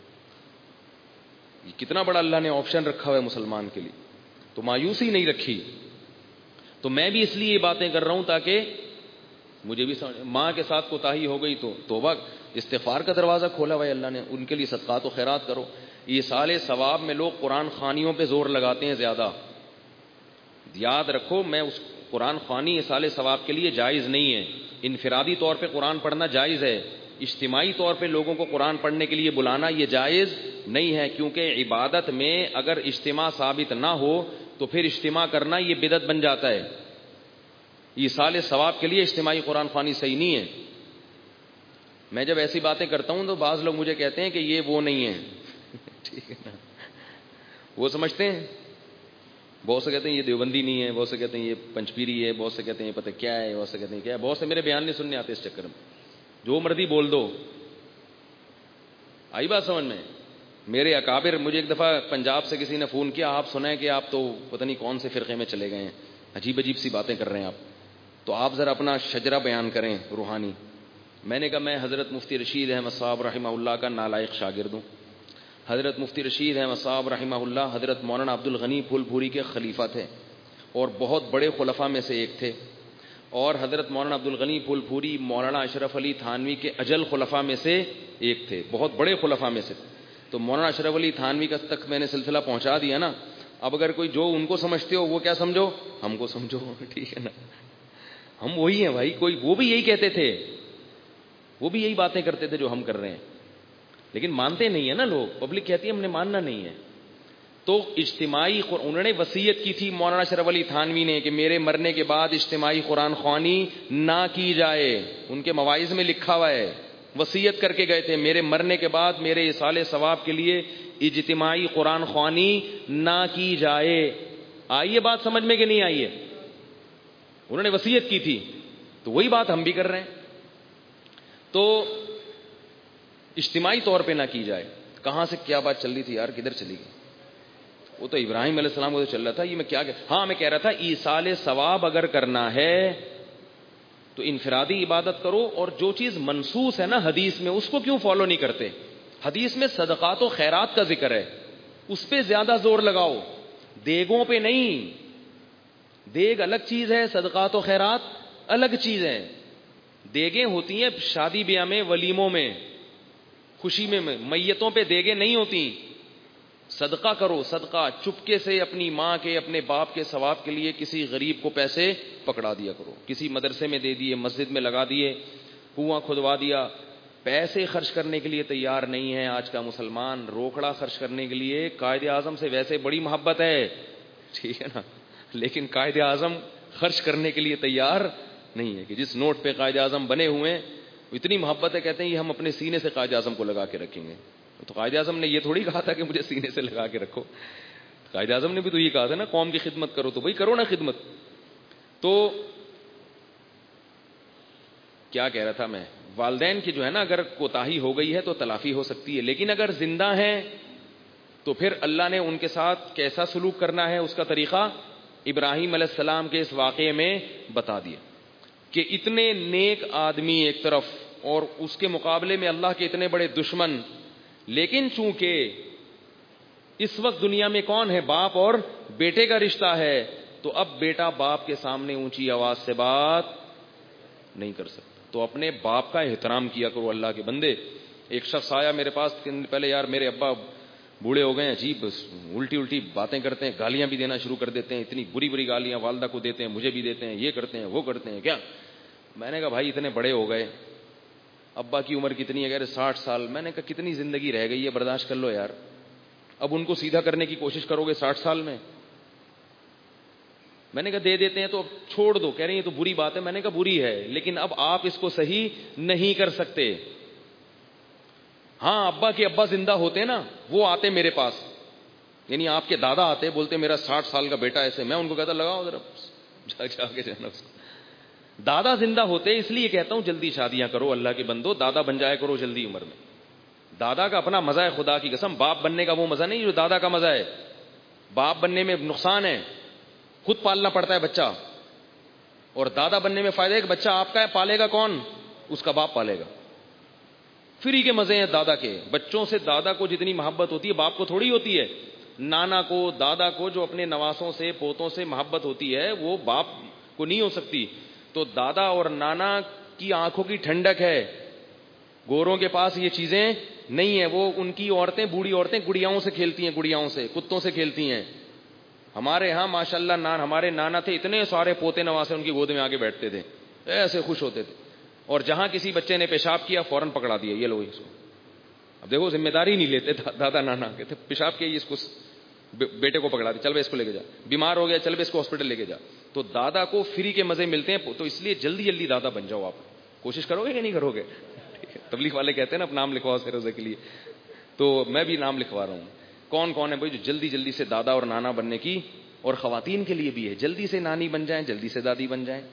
Speaker 1: یہ کتنا بڑا اللہ نے آپشن رکھا ہوا ہے مسلمان کے لیے، تو مایوسی نہیں رکھی۔ تو میں بھی اس لیے یہ باتیں کر رہا ہوں تاکہ مجھے بھی سمجھ، ماں کے ساتھ کوتاہی ہو گئی تو توبہ، استغفار کا دروازہ کھولا ہوا ہے اللہ نے، ان کے لیے صدقات و خیرات کرو۔ یہ سال ثواب میں لوگ قرآن خوانیوں پہ زور لگاتے ہیں زیادہ، یاد رکھو میں اس قرآن خوانی ایصال ثواب کے لیے جائز نہیں ہے. انفرادی طور پہ قرآن پڑھنا جائز ہے, اجتماعی طور پہ لوگوں کو قرآن پڑھنے کے لیے بلانا یہ جائز نہیں ہے, کیونکہ عبادت میں اگر اجتماع ثابت نہ ہو تو پھر اجتماع کرنا یہ بدعت بن جاتا ہے. ایصال ثواب کے لیے اجتماعی قرآن خوانی صحیح نہیں ہے. میں جب ایسی باتیں کرتا ہوں تو بعض لوگ مجھے کہتے ہیں کہ یہ وہ نہیں ہے ٹھیک ہے نا, وہ سمجھتے ہیں, بہت سے کہتے ہیں یہ دیوبندی نہیں ہے, بہت سے کہتے ہیں یہ پنچپیری ہے, بہت سے کہتے ہیں یہ پتہ کیا ہے, بہت سے کہتے ہیں کیا ہے. بہت سے میرے بیان نہیں سننے آتے اس چکر میں, جو مرضی بول دو. آئی بات سمجھ میں؟ میرے اکابر, مجھے ایک دفعہ پنجاب سے کسی نے فون کیا, آپ سنیں کہ آپ تو پتہ نہیں کون سے فرقے میں چلے گئے ہیں, عجیب عجیب سی باتیں کر رہے ہیں آپ, تو آپ ذرا اپنا شجرہ بیان کریں روحانی. میں نے کہا میں حضرت مفتی رشید احمد صاحب رحمہ اللہ کا نالائق شاگرد ہوں. حضرت مفتی رشید احمد صاحب رحمہ اللہ حضرت مولانا عبد الغنی پھول پوری کے خلیفہ تھے اور بہت بڑے خلفاء میں سے ایک تھے, اور حضرت مولانا عبد الغنی پھول پوری مولانا اشرف علی تھانوی کے اجل خلفاء میں سے ایک تھے, بہت بڑے خلفاء میں سے. تو مولانا اشرف علی تھانوی کا تک میں نے سلسلہ پہنچا دیا نا. اب اگر کوئی جو ان کو سمجھتے ہو وہ کیا سمجھو, ہم کو سمجھو, ٹھیک ہے نا, ہم وہی ہیں بھائی. کوئی وہ بھی یہی کہتے تھے, وہ بھی یہی باتیں کرتے تھے جو ہم کر رہے ہیں, لیکن مانتے نہیں ہیں نا لوگ. پبلک کہتی ہے ہم نے ماننا نہیں ہے. تو اجتماعی, انہوں نے وصیت کی تھی مولانا اشرف علی تھانوی نے کہ میرے مرنے کے بعد اجتماعی قرآن خوانی نہ کی جائے. ان کے مواعظ میں لکھا ہوا ہے, وصیت کر کے گئے تھے میرے مرنے کے بعد میرے ایصال ثواب کے لیے اجتماعی قرآن خوانی نہ کی جائے. آئیے بات سمجھ میں کہ نہیں آئیے؟ انہوں نے وصیت کی تھی, تو وہی بات ہم بھی کر رہے ہیں. تو اجتماعی طور پہ نہ کی جائے. کہاں سے کیا بات چل رہی تھی یار, کدھر چلی گئی؟ وہ تو ابراہیم علیہ السلام کو تو چل رہا تھا. یہ میں کیا کہ ہاں میں کہہ رہا تھا ایصال ثواب اگر کرنا ہے تو انفرادی عبادت کرو, اور جو چیز منصوص ہے نا حدیث میں اس کو کیوں فالو نہیں کرتے؟ حدیث میں صدقات و خیرات کا ذکر ہے, اس پہ زیادہ زور لگاؤ, دیگوں پہ نہیں. دیگ الگ چیز ہے, صدقات و خیرات الگ چیز ہے. دیگیں ہوتی ہیں شادی بیاہ میں, ولیموں میں, خوشی میں, میتوں پہ دیگیں نہیں ہوتی. صدقہ کرو, صدقہ چپکے سے اپنی ماں کے اپنے باپ کے ثواب کے لیے کسی غریب کو پیسے پکڑا دیا کرو, کسی مدرسے میں دے دیے, مسجد میں لگا دیے, کنواں کھدوا دیا. پیسے خرچ کرنے کے لیے تیار نہیں ہے آج کا مسلمان. روکڑا خرچ کرنے کے لیے قائد اعظم سے ویسے بڑی محبت ہے, ٹھیک ہے نا, لیکن قائد اعظم خرچ کرنے کے لیے تیار نہیں ہے. کہ جس نوٹ پہ قائد اعظم بنے ہوئے ہیں اتنی محبت ہے, کہتے ہیں یہ ہم اپنے سینے سے قائد اعظم کو لگا کے رکھیں گے. تو قائد اعظم نے یہ تھوڑی کہا تھا کہ مجھے سینے سے لگا کے رکھو. قائد اعظم نے بھی تو یہ کہا تھا نا قوم کی خدمت کرو, تو بھائی کرو نا خدمت. تو کیا کہہ رہا تھا میں, والدین کی جو ہے نا اگر کوتاہی ہو گئی ہے تو تلافی ہو سکتی ہے, لیکن اگر زندہ ہیں تو پھر اللہ نے ان کے ساتھ کیسا سلوک کرنا ہے اس کا طریقہ ابراہیم علیہ السلام کے اس واقعے میں بتا دیا. کہ اتنے نیک آدمی ایک طرف اور اس کے مقابلے میں اللہ کے اتنے بڑے دشمن, لیکن چونکہ اس وقت دنیا میں کون ہے, باپ اور بیٹے کا رشتہ ہے, تو اب بیٹا باپ کے سامنے اونچی آواز سے بات نہیں کر سکتا. تو اپنے باپ کا احترام کیا کرو اللہ کے بندے. ایک شخص آیا میرے پاس پہلے, یار میرے ابا بوڑھے ہو گئے ہیں, عجیب الٹی الٹی باتیں کرتے ہیں, گالیاں بھی دینا شروع کر دیتے ہیں, اتنی بری بری گالیاں والدہ کو دیتے ہیں, مجھے بھی دیتے ہیں, یہ کرتے ہیں وہ کرتے ہیں. کیا میں نے کہا بھائی اتنے بڑے ہو گئے, ابا کی عمر کتنی ہے؟ کہہ رہے ساٹھ سال. میں نے کہا کتنی زندگی رہ گئی ہے, برداشت کر لو یار. اب ان کو سیدھا کرنے کی کوشش کرو گے ساٹھ سال میں؟ میں نے کہا دے دیتے ہیں تو اب چھوڑ دو. کہہ رہے ہیں یہ تو بری بات ہے. میں نے کہا بری ہے, لیکن اب آپ اس کو صحیح نہیں کر سکتے. ہاں ابا کے ابا زندہ ہوتے نا, وہ آتے میرے پاس, یعنی آپ کے دادا آتے, بولتے میرا ساٹھ سال کا بیٹا ایسے. میں ان کو کہتا لگاؤ ذرا جا جا کے جانا اس کو. دادا زندہ ہوتے, اس لیے کہتا ہوں جلدی شادیاں کرو اللہ کے بندو, دادا بن جائے کرو جلدی عمر میں. دادا کا اپنا مزہ ہے, خدا کی قسم. باپ بننے کا وہ مزہ نہیں جو دادا کا مزہ ہے. باپ بننے میں نقصان ہے, خود پالنا پڑتا ہے بچہ, اور دادا بننے میں فائدہ ہے کہ بچہ آپ کا ہے, پالے گا کون؟ اس کا باپ پالے گا. فری کے مزے ہیں دادا کے. بچوں سے دادا کو جتنی محبت ہوتی ہے باپ کو تھوڑی ہوتی ہے. نانا کو, دادا کو جو اپنے نواسوں سے پوتوں سے محبت ہوتی ہے وہ باپ کو نہیں ہو سکتی. تو دادا اور نانا کی آنکھوں کی ٹھنڈک ہے, گوروں کے پاس یہ چیزیں نہیں ہیں. وہ ان کی عورتیں, بوڑھی عورتیں گڑیاؤں سے کھیلتی ہیں, گڑیاؤں سے, کتوں سے کھیلتی ہیں. ہمارے یہاں ماشاءاللہ نان ہمارے نانا تھے, اتنے سارے پوتے نواسے ان کی گود میں آ کے بیٹھتے تھے, ایسے خوش ہوتے تھے. اور جہاں کسی بچے نے پیشاب کیا فوراً پکڑا دیا, یہ لو اس کو. اب دیکھو ذمہ داری نہیں لیتے دادا نانا, کہتے پیشاب کیا اس کو بیٹے کو پکڑا دیا, چل بھائی اس کو لے کے جا, بیمار ہو گیا چل بھائی اس کو ہاسپٹل لے کے جا. تو دادا کو فری کے مزے ملتے ہیں, تو اس لیے جلدی جلدی دادا بن جاؤ. آپ کوشش کرو گے کہ نہیں کرو گے؟ تبلیغ والے کہتے ہیں نا اب نام لکھواؤ اس روزے کے لیے, تو میں بھی نام لکھوا رہا ہوں. کون کون ہے بھائی جو جلدی جلدی سے دادا اور نانا بننے کی, اور خواتین کے لیے بھی ہے, جلدی سے نانی بن جائیں, جلدی سے دادی بن جائیں.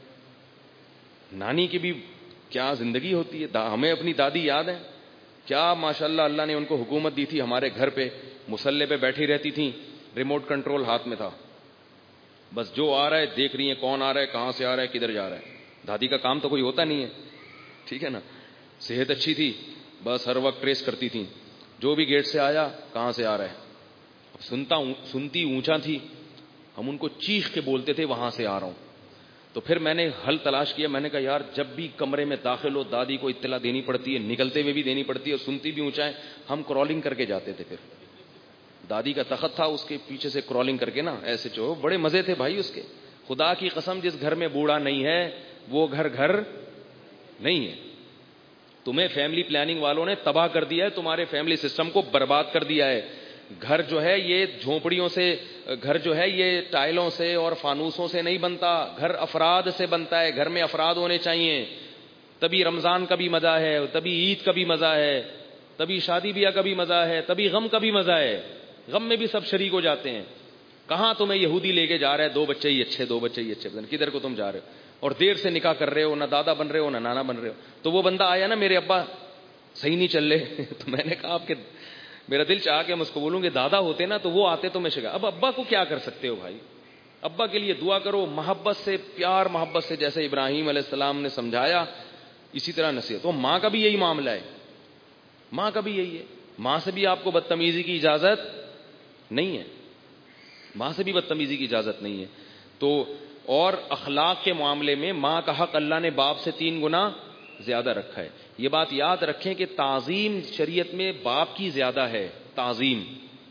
Speaker 1: نانی کی بھی کیا زندگی ہوتی ہے. ہمیں اپنی دادی یاد ہے کیا ماشاءاللہ اللہ نے ان کو حکومت دی تھی ہمارے گھر پہ, مصلے پہ بیٹھی رہتی تھیں, ریموٹ کنٹرول ہاتھ میں تھا, بس جو آ رہا ہے دیکھ رہی ہیں کون آ رہا ہے, کہاں سے آ رہا ہے, کدھر جا رہا ہے. دادی کا کام تو کوئی ہوتا نہیں ہے, ٹھیک ہے نا. صحت اچھی تھی, بس ہر وقت ٹریس کرتی تھیں, جو بھی گیٹ سے آیا کہاں سے آ رہا ہے. اب سنتا سنتی اونچا تھی, ہم ان کو چیخ کے بولتے تھے وہاں سے آ رہا ہوں. تو پھر میں نے حل تلاش کیا, میں نے کہا یار جب بھی کمرے میں داخل ہو دادی کو اطلاع دینی پڑتی ہے, نکلتے ہوئے بھی دینی پڑتی ہے, اور سنتی بھی اونچا ہے. ہم کرالنگ کر کے جاتے تھے, پھر دادی کا تخت تھا اس کے پیچھے سے کرالنگ کر کے نا ایسے چو, بڑے مزے تھے بھائی اس کے. خدا کی قسم جس گھر میں بوڑھا نہیں ہے وہ گھر گھر نہیں ہے. تمہیں فیملی پلاننگ والوں نے تباہ کر دیا ہے, تمہارے فیملی سسٹم کو برباد کر دیا ہے. گھر جو ہے یہ جھونپڑیوں سے, گھر جو ہے یہ ٹائلوں سے اور فانوسوں سے نہیں بنتا, گھر افراد سے بنتا ہے. گھر میں افراد ہونے چاہیے, تبھی رمضان کا بھی مزہ ہے, تبھی عید کا بھی مزہ ہے, تبھی شادی بیاہ کا بھی مزہ ہے, تبھی غم کا بھی مزہ ہے. غم میں بھی سب شریک ہو جاتے ہیں. کہاں تمہیں یہودی لے کے جا رہا ہے, دو بچے ہی اچھے, دو بچے ہی اچھے, کدھر کو تم جا رہے ہو, اور دیر سے نکاح کر رہے ہو, نہ دادا بن رہے ہو نہ نانا بن رہے ہو. تو وہ بندہ آیا نا, میرے ابا صحیح نہیں چل رہے, تو میں نے کہا آپ کے, میرا دل چاہ کے ہم اس کو بولوں گے دادا ہوتے نا تو وہ آتے تو میں شکا. اب ابا کو کیا کر سکتے ہو بھائی, ابا کے لیے دعا کرو محبت سے, پیار محبت سے, جیسے ابراہیم علیہ السلام نے سمجھایا اسی طرح نصیحت. تو ماں کا بھی یہی معاملہ ہے, ماں کا بھی یہی ہے. ماں سے بھی آپ کو بدتمیزی کی اجازت نہیں ہے, ماں سے بھی بدتمیزی کی اجازت نہیں ہے. تو اور اخلاق کے معاملے میں ماں کا حق اللہ نے باپ سے تین گنا زیادہ رکھا ہے. یہ بات یاد رکھیں کہ تعظیم شریعت میں باپ کی زیادہ ہے, تعظیم,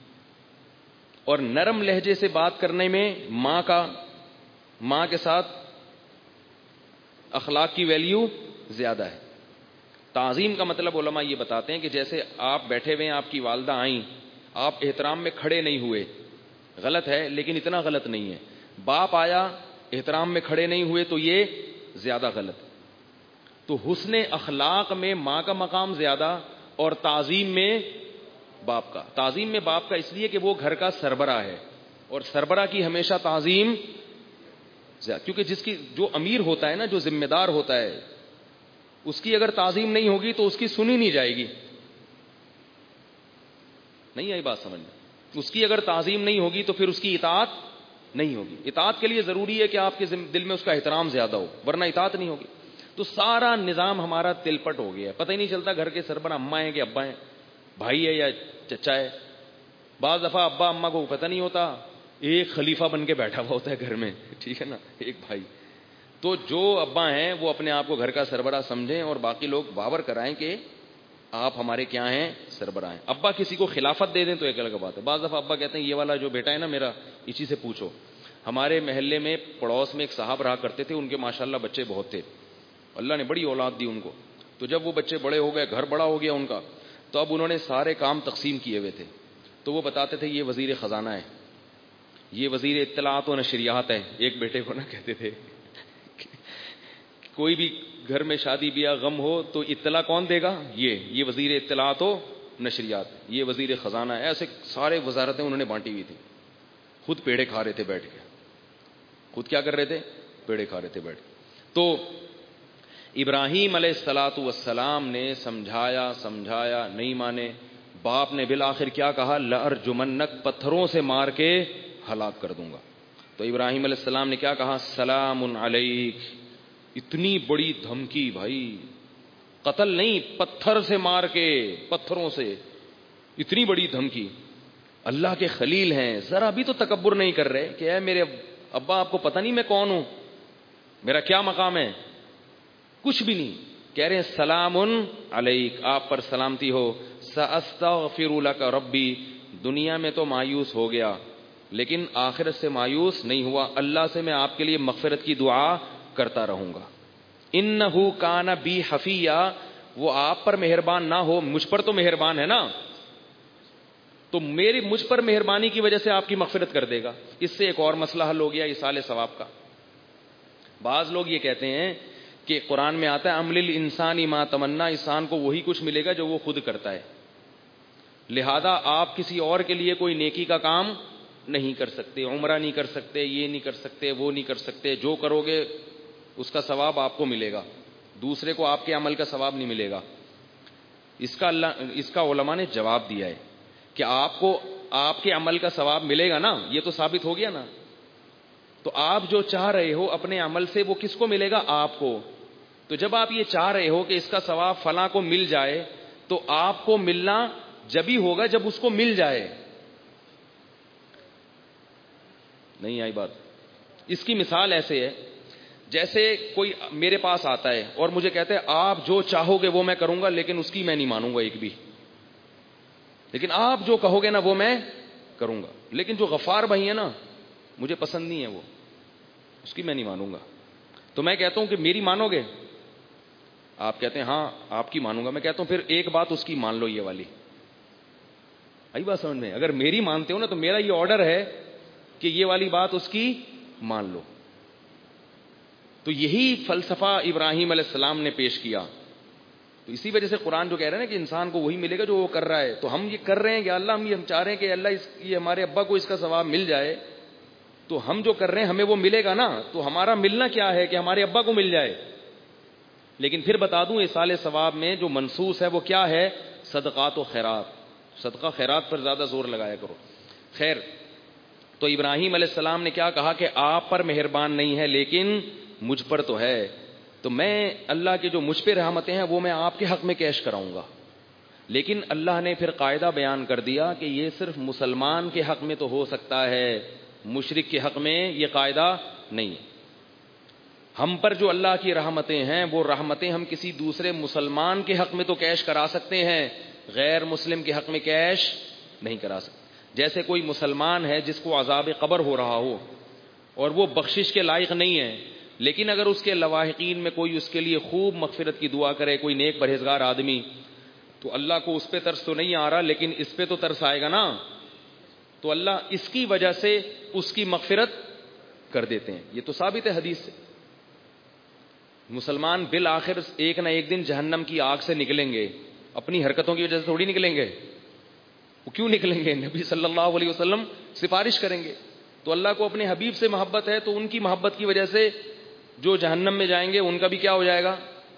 Speaker 1: اور نرم لہجے سے بات کرنے میں ماں کا, ماں کے ساتھ اخلاق کی ویلیو زیادہ ہے. تعظیم کا مطلب علماء یہ بتاتے ہیں کہ جیسے آپ بیٹھے ہوئے ہیں, آپ کی والدہ آئیں, آپ احترام میں کھڑے نہیں ہوئے, غلط ہے لیکن اتنا غلط نہیں ہے. باپ آیا احترام میں کھڑے نہیں ہوئے تو یہ زیادہ غلط. تو حسن اخلاق میں ماں کا مقام زیادہ, اور تعظیم میں باپ کا. تعظیم میں باپ کا اس لیے کہ وہ گھر کا سربراہ ہے, اور سربراہ کی ہمیشہ تعظیم زیادہ, کیونکہ جس کی جو امیر ہوتا ہے نا, جو ذمہ دار ہوتا ہے, اس کی اگر تعظیم نہیں ہوگی تو اس کی سنی نہیں جائے گی. نہیں آئی بات سمجھ میں؟ اس کی اگر تعظیم نہیں ہوگی تو پھر اس کی اطاعت نہیں ہوگی. اطاعت کے لیے ضروری ہے کہ آپ کے دل میں اس کا احترام زیادہ ہو, ورنہ اطاعت نہیں ہوگی. تو سارا نظام ہمارا تلپٹ ہو گیا ہے, پتہ ہی نہیں چلتا گھر کے سربراہ اماں ہیں کہ ابا ہیں, بھائی ہے یا چچا ہے. بعض دفعہ ابا اماں کو پتہ نہیں ہوتا, ایک خلیفہ بن کے بیٹھا ہوا ہوتا ہے گھر میں, ٹھیک ہے نا, ایک بھائی. تو جو ابا ہیں وہ اپنے آپ کو گھر کا سربراہ سمجھیں, اور باقی لوگ باور کرائیں کہ آپ ہمارے کیا ہیں, سربراہ ہیں. ابا کسی کو خلافت دے دیں تو ایک الگ بات ہے. بعض دفعہ ابا کہتے ہیں یہ والا جو بیٹا ہے نا میرا, اسی سے پوچھو. ہمارے محلے میں پڑوس میں ایک صاحب رہا کرتے تھے, ان کے ماشاءاللہ بچے بہت تھے, اللہ نے بڑی اولاد دی ان کو. تو جب وہ بچے بڑے ہو گئے, گھر بڑا ہو گیا ان کا, تو اب انہوں نے سارے کام تقسیم کیے ہوئے تھے. تو وہ بتاتے تھے یہ وزیر خزانہ ہے, یہ وزیر اطلاعات و نشریات ہے. ایک بیٹے کو نا کہتے تھے کوئی بھی گھر میں شادی بیاہ غم ہو تو اطلاع کون دے گا, یہ یہ وزیر اطلاعات و نشریات, یہ وزیر خزانہ ہے. ایسے سارے وزارتیں انہوں نے بانٹی ہوئی تھی. خود پیڑے کھا رہے تھے بیٹھ کے, خود کیا کر رہے تھے, پیڑے کھا رہے تھے بیٹھ کے. تو ابراہیم علیہ الصلاۃ والسلام نے سمجھایا سمجھایا نہیں مانے. باپ نے بالآخر کیا کہا, لأرجمنک, پتھروں سے مار کے ہلاک کر دوں گا. تو ابراہیم علیہ السلام نے کیا کہا, سلام علیک. اتنی بڑی دھمکی بھائی, قتل نہیں, پتھر سے مار کے, پتھروں سے اتنی بڑی دھمکی. اللہ کے خلیل ہیں, ذرا بھی تو تکبر نہیں کر رہے کہ اے میرے ابا آپ کو پتہ نہیں میں کون ہوں, میرا کیا مقام ہے, کچھ بھی نہیں. کہہ رہے ہیں سلام علیک, آپ پر سلامتی ہو. ساستغفر لک ربی, دنیا میں تو مایوس ہو گیا, لیکن آخرت سے مایوس نہیں ہوا. اللہ سے میں آپ کے لیے مغفرت کی دعا کرتا رہوں گا. انہ کان بی حفیہ, وہ آپ پر مہربان نہ ہو, مجھ پر تو مہربان ہے نا, تو میری مجھ پر مہربانی کی وجہ سے آپ کی مغفرت کر دے گا. اس سے ایک اور مسئلہ حل ہو گیا ایصال ثواب کا. بعض لوگ یہ کہتے ہیں کہ قرآن میں آتا ہے عمل الانسان ما تمنا, انسان کو وہی کچھ ملے گا جو وہ خود کرتا ہے, لہذا آپ کسی اور کے لیے کوئی نیکی کا کام نہیں کر سکتے, عمرہ نہیں کر سکتے, یہ نہیں کر سکتے, وہ نہیں کر سکتے, جو کرو گے اس کا ثواب آپ کو ملے گا, دوسرے کو آپ کے عمل کا ثواب نہیں ملے گا. اس کا اللہ اس کا علماء نے جواب دیا ہے کہ آپ کو آپ کے عمل کا ثواب ملے گا نا, یہ تو ثابت ہو گیا نا. تو آپ جو چاہ رہے ہو اپنے عمل سے وہ کس کو ملے گا؟ آپ کو. تو جب آپ یہ چاہ رہے ہو کہ اس کا ثواب فلاں کو مل جائے, تو آپ کو ملنا جب ہی ہوگا جب اس کو مل جائے. نہیں آئی بات؟ اس کی مثال ایسے ہے جیسے کوئی میرے پاس آتا ہے اور مجھے کہتا ہے آپ جو چاہو گے وہ میں کروں گا, لیکن اس کی میں نہیں مانوں گا ایک بھی, لیکن آپ جو کہو گے نا وہ میں کروں گا. لیکن جو غفار بھائی ہیں نا, مجھے پسند نہیں ہے وہ, اس کی میں نہیں مانوں گا. تو میں کہتا ہوں کہ میری مانو گے؟ آپ کہتے ہیں ہاں آپ کی مانوں گا. میں کہتا ہوں پھر ایک بات اس کی مان لو, یہ والی. آئی بات سمجھ میں؟ اگر میری مانتے ہو نا تو میرا یہ آرڈر ہے کہ یہ والی بات اس کی مان لو. تو یہی فلسفہ ابراہیم علیہ السلام نے پیش کیا. تو اسی وجہ سے قرآن جو کہہ رہا ہے نا کہ انسان کو وہی ملے گا جو وہ کر رہا ہے, تو ہم یہ کر رہے ہیں کہ اللہ ہم یہ ہم چاہ رہے ہیں کہ اللہ اس یہ ہمارے ابا کو اس کا ثواب مل جائے, تو ہم جو کر رہے ہیں ہمیں وہ ملے گا نا. تو ہمارا ملنا کیا ہے کہ ہمارے ابا کو مل جائے. لیکن پھر بتا دوں ایصال ثواب میں جو منصوص ہے وہ کیا ہے؟ صدقات و خیرات. صدقہ خیرات پر زیادہ زور لگایا کرو. خیر, تو ابراہیم علیہ السلام نے کیا کہا کہ آپ پر مہربان نہیں ہے لیکن مجھ پر تو ہے, تو میں اللہ کے جو مجھ پہ رحمتیں ہیں وہ میں آپ کے حق میں کیش کراؤں گا. لیکن اللہ نے پھر قاعدہ بیان کر دیا کہ یہ صرف مسلمان کے حق میں تو ہو سکتا ہے, مشرک کے حق میں یہ قاعدہ نہیں. ہم پر جو اللہ کی رحمتیں ہیں وہ رحمتیں ہم کسی دوسرے مسلمان کے حق میں تو کیش کرا سکتے ہیں, غیر مسلم کے حق میں کیش نہیں کرا سکتے. جیسے کوئی مسلمان ہے جس کو عذاب قبر ہو رہا ہو اور وہ بخشش کے لائق نہیں ہے, لیکن اگر اس کے لواحقین میں کوئی اس کے لیے خوب مغفرت کی دعا کرے, کوئی نیک پرہیزگار آدمی, تو اللہ کو اس پہ ترس تو نہیں آ رہا لیکن اس پہ تو ترس آئے گا نا. تو اللہ اس کی وجہ سے اس کی مغفرت کر دیتے ہیں. یہ تو ثابت ہے حدیث سے. مسلمان بالآخر ایک نہ ایک دن جہنم کی آگ سے نکلیں گے, اپنی حرکتوں کی وجہ سے تھوڑی نکلیں گے. وہ کیوں نکلیں گے؟ نبی صلی اللہ علیہ وسلم سفارش کریں گے. تو اللہ کو اپنے حبیب سے محبت ہے, تو ان کی محبت کی وجہ سے جو جہنم میں جائیں گے ان کا بھی کیا ہو جائے گا؟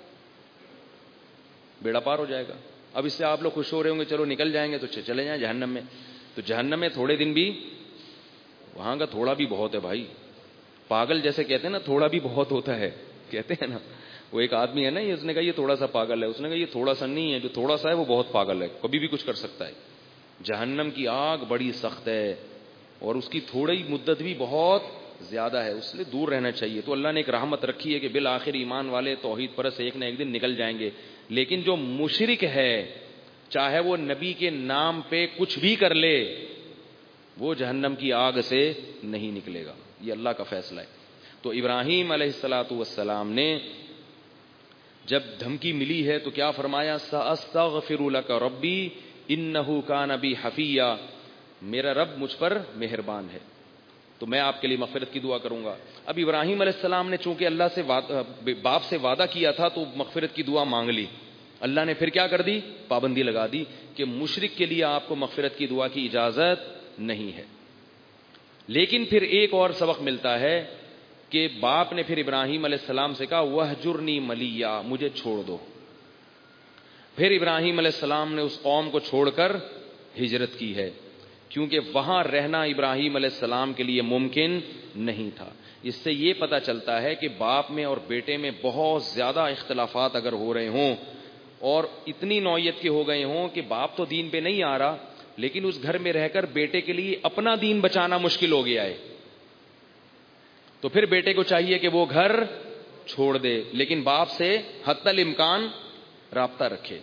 Speaker 1: بیڑا پار ہو جائے گا. اب اس سے آپ لوگ خوش ہو رہے ہوں گے چلو نکل جائیں گے تو چلے جائیں جہنم میں. تو جہنم میں تھوڑے دن بھی, وہاں کا تھوڑا بھی بہت ہے بھائی. پاگل جیسے کہتے ہیں نا, تھوڑا بھی بہت ہوتا ہے, کہتے ہیں نا. وہ ایک آدمی ہے نا, اس نے کہا یہ تھوڑا سا پاگل ہے, اس نے کہا یہ تھوڑا سا نہیں ہے, جو تھوڑا سا ہے وہ بہت پاگل ہے, کبھی بھی کچھ کر سکتا ہے. جہنم کی آگ بڑی سخت ہے اور اس کی تھوڑی مدت بھی بہت زیادہ ہے, اس لیے دور رہنا چاہیے. تو اللہ نے ایک رحمت رکھی ہے کہ بالآخر ایمان والے توحید پرست ایک نہ ایک دن نکل جائیں گے. لیکن جو مشرک ہے, چاہے وہ نبی کے نام پہ کچھ بھی کر لے, وہ جہنم کی آگ سے نہیں نکلے گا. یہ اللہ کا فیصلہ ہے. تو ابراہیم علیہ الصلوۃ والسلام نے جب دھمکی ملی ہے تو کیا فرمایا؟ سأستغفر لک ربی انہ کان بی حفیہ, میرا رب مجھ پر مہربان ہے تو میں آپ کے لیے مغفرت کی دعا کروں گا. اب ابراہیم علیہ السلام نے چونکہ اللہ سے باپ سے وعدہ کیا تھا تو مغفرت کی دعا مانگ لی. اللہ نے پھر کیا کر دی؟ پابندی لگا دی کہ مشرک کے لیے آپ کو مغفرت کی دعا کی اجازت نہیں ہے. لیکن پھر ایک اور سبق ملتا ہے کہ باپ نے پھر ابراہیم علیہ السلام سے کہا وہجرنی ملیہ, مجھے چھوڑ دو. پھر ابراہیم علیہ السلام نے اس قوم کو چھوڑ کر ہجرت کی ہے, کیونکہ وہاں رہنا ابراہیم علیہ السلام کے لیے ممکن نہیں تھا. اس سے یہ پتہ چلتا ہے کہ باپ میں اور بیٹے میں بہت زیادہ اختلافات اگر ہو رہے ہوں اور اتنی نوعیت کے ہو گئے ہوں کہ باپ تو دین پہ نہیں آ رہا, لیکن اس گھر میں رہ کر بیٹے کے لیے اپنا دین بچانا مشکل ہو گیا ہے, تو پھر بیٹے کو چاہیے کہ وہ گھر چھوڑ دے, لیکن باپ سے حتی الامکان رابطہ رکھے.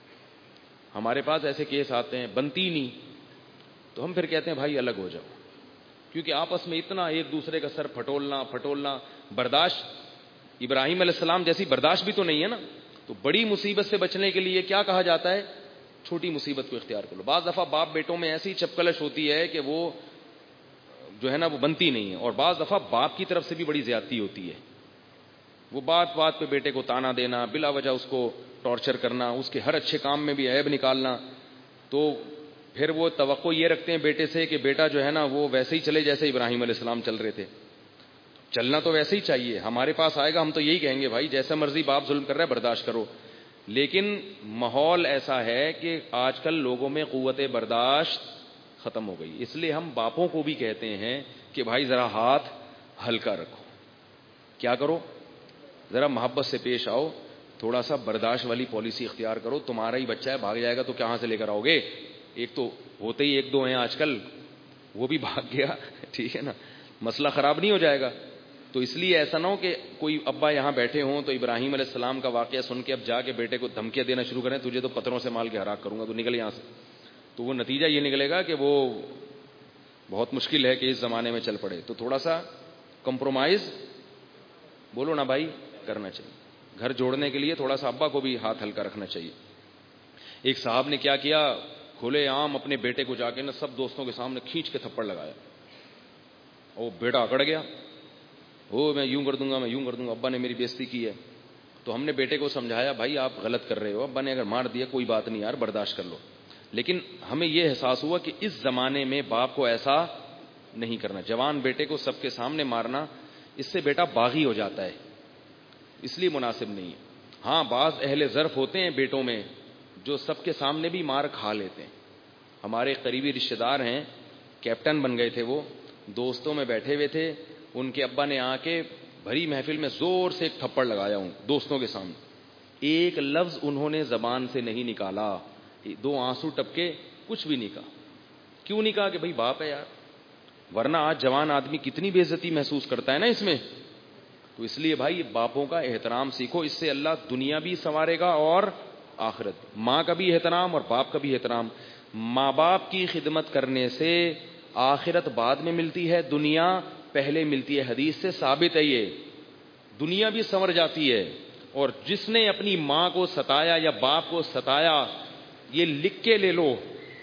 Speaker 1: ہمارے پاس ایسے کیس آتے ہیں, بنتی نہیں, تو ہم پھر کہتے ہیں بھائی الگ ہو جاؤ, کیونکہ آپس میں اتنا ایک دوسرے کا سر پھٹولنا پھٹولنا برداشت ابراہیم علیہ السلام جیسی برداشت بھی تو نہیں ہے نا. تو بڑی مصیبت سے بچنے کے لیے کیا کہا جاتا ہے؟ چھوٹی مصیبت کو اختیار کر لو. بعض دفعہ باپ بیٹوں میں ایسی چپکلش ہوتی ہے کہ وہ جو ہے نا وہ بنتی نہیں ہے, اور بعض دفعہ باپ کی طرف سے بھی بڑی زیادتی ہوتی ہے. وہ بات بات پہ بیٹے کو تانا دینا, بلا وجہ اس کو ٹارچر کرنا, اس کے ہر اچھے کام میں بھی عیب نکالنا. تو پھر وہ توقع یہ رکھتے ہیں بیٹے سے کہ بیٹا جو ہے نا وہ ویسے ہی چلے جیسے ابراہیم علیہ السلام چل رہے تھے. چلنا تو ویسے ہی چاہیے. ہمارے پاس آئے گا ہم تو یہی کہیں گے بھائی جیسا مرضی باپ ظلم کر رہا ہے برداشت کرو. لیکن ماحول ایسا ہے کہ آج کل لوگوں میں قوت برداشت ختم ہو گئی. اس لیے ہم باپوں کو بھی کہتے ہیں کہ بھائی ذرا ہاتھ ہلکا رکھو, کیا کرو, ذرا محبت سے پیش آؤ, تھوڑا سا برداشت والی پالیسی اختیار کرو. تمہارا ہی بچہ ہے, بھاگ جائے گا تو کہاں سے لے کر آؤ گے؟ ایک تو ہوتے ہی ایک دو ہیں آج کل, وہ بھی بھاگ گیا, ٹھیک ہے نا, مسئلہ خراب نہیں ہو جائے گا. تو اس لیے ایسا نہ ہو کہ کوئی ابا یہاں بیٹھے ہوں تو ابراہیم علیہ السلام کا واقعہ سن کے اب جا کے بیٹے کو دھمکیاں دینا شروع کریں, تجھے تو پتھروں سے مال کے ہلاک کروں گا, تو نکل یہاں سے. تو وہ نتیجہ یہ نکلے گا کہ وہ بہت مشکل ہے کہ اس زمانے میں چل پڑے. تو تھوڑا سا کمپرومائز بولو نا بھائی کرنا چاہیے. گھر جوڑنے کے لیے تھوڑا سا ابا کو بھی ہاتھ ہلکا رکھنا چاہیے. ایک صاحب نے کیا کیا, کھلے عام اپنے بیٹے کو جا کے نا سب دوستوں کے سامنے کھینچ کے تھپڑ لگایا. وہ بیٹا اکڑ گیا, وہ میں یوں کر دوں گا میں یوں کر دوں گا, ابا نے میری بےزتی کی ہے. تو ہم نے بیٹے کو سمجھایا بھائی آپ غلط کر رہے ہو, ابا نے اگر مار دیا کوئی بات نہیں یار برداشت کر لو. لیکن ہمیں یہ احساس ہوا کہ اس زمانے میں باپ کو ایسا نہیں کرنا. جوان بیٹے کو سب کے سامنے مارنا, اس سے بیٹا باغی ہو جاتا ہے, اس لیے مناسب نہیں ہے. ہاں بعض اہل ظرف ہوتے ہیں بیٹوں میں جو سب کے سامنے بھی مار کھا لیتے ہیں. ہمارے قریبی رشتہ دار ہیں, کیپٹن بن گئے تھے, وہ دوستوں میں بیٹھے ہوئے تھے, ان کے ابا نے آ کے بھری محفل میں زور سے ایک تھپڑ لگایا ہوں دوستوں کے سامنے. ایک لفظ انہوں نے زبان سے نہیں نکالا, دو آنسو ٹپکے, کچھ بھی نہیں کہا. کیوں نہیں کہا؟ کہ بھائی باپ ہے یار, ورنہ آج جوان آدمی کتنی بے عزتی محسوس کرتا ہے نا اس میں. تو اس لیے بھائی باپوں کا احترام سیکھو, اس سے اللہ دنیا بھی سنوارے گا اور آخرت. ماں کا بھی احترام اور باپ کا بھی احترام. ماں باپ کی خدمت کرنے سے آخرت بعد میں ملتی ہے, دنیا پہلے ملتی ہے. حدیث سے ثابت ہے یہ, دنیا بھی سنور جاتی ہے. اور جس نے اپنی ماں کو ستایا یا باپ کو ستایا, یہ لکھ کے لے لو,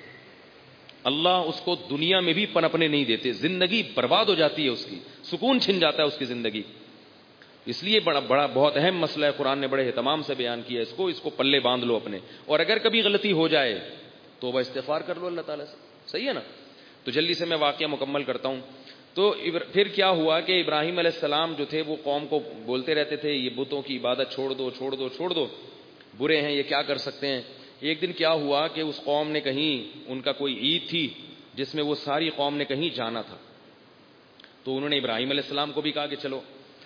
Speaker 1: اللہ اس کو دنیا میں بھی پنپنے نہیں دیتے, زندگی برباد ہو جاتی ہے اس کی, سکون چھن جاتا ہے اس کی زندگی. اس لیے بڑا بڑا بہت اہم مسئلہ ہے, قرآن نے بڑے اہتمام سے بیان کیا اس کو. اس کو پلے باندھ لو اپنے, اور اگر کبھی غلطی ہو جائے توبہ استغفار کر لو اللہ تعالیٰ سے. صحیح ہے نا. تو جلدی سے میں واقعہ مکمل کرتا ہوں. تو پھر کیا ہوا کہ ابراہیم علیہ السلام جو تھے وہ قوم کو بولتے رہتے تھے یہ بتوں کی عبادت چھوڑ دو چھوڑ دو چھوڑ دو, برے ہیں یہ کیا کر سکتے ہیں. ایک دن کیا ہوا کہ اس قوم نے کہیں, ان کا کوئی عید تھی جس میں وہ ساری قوم نے کہیں جانا تھا. تو انہوں نے ابراہیم علیہ السلام کو بھی کہا کہ چلو.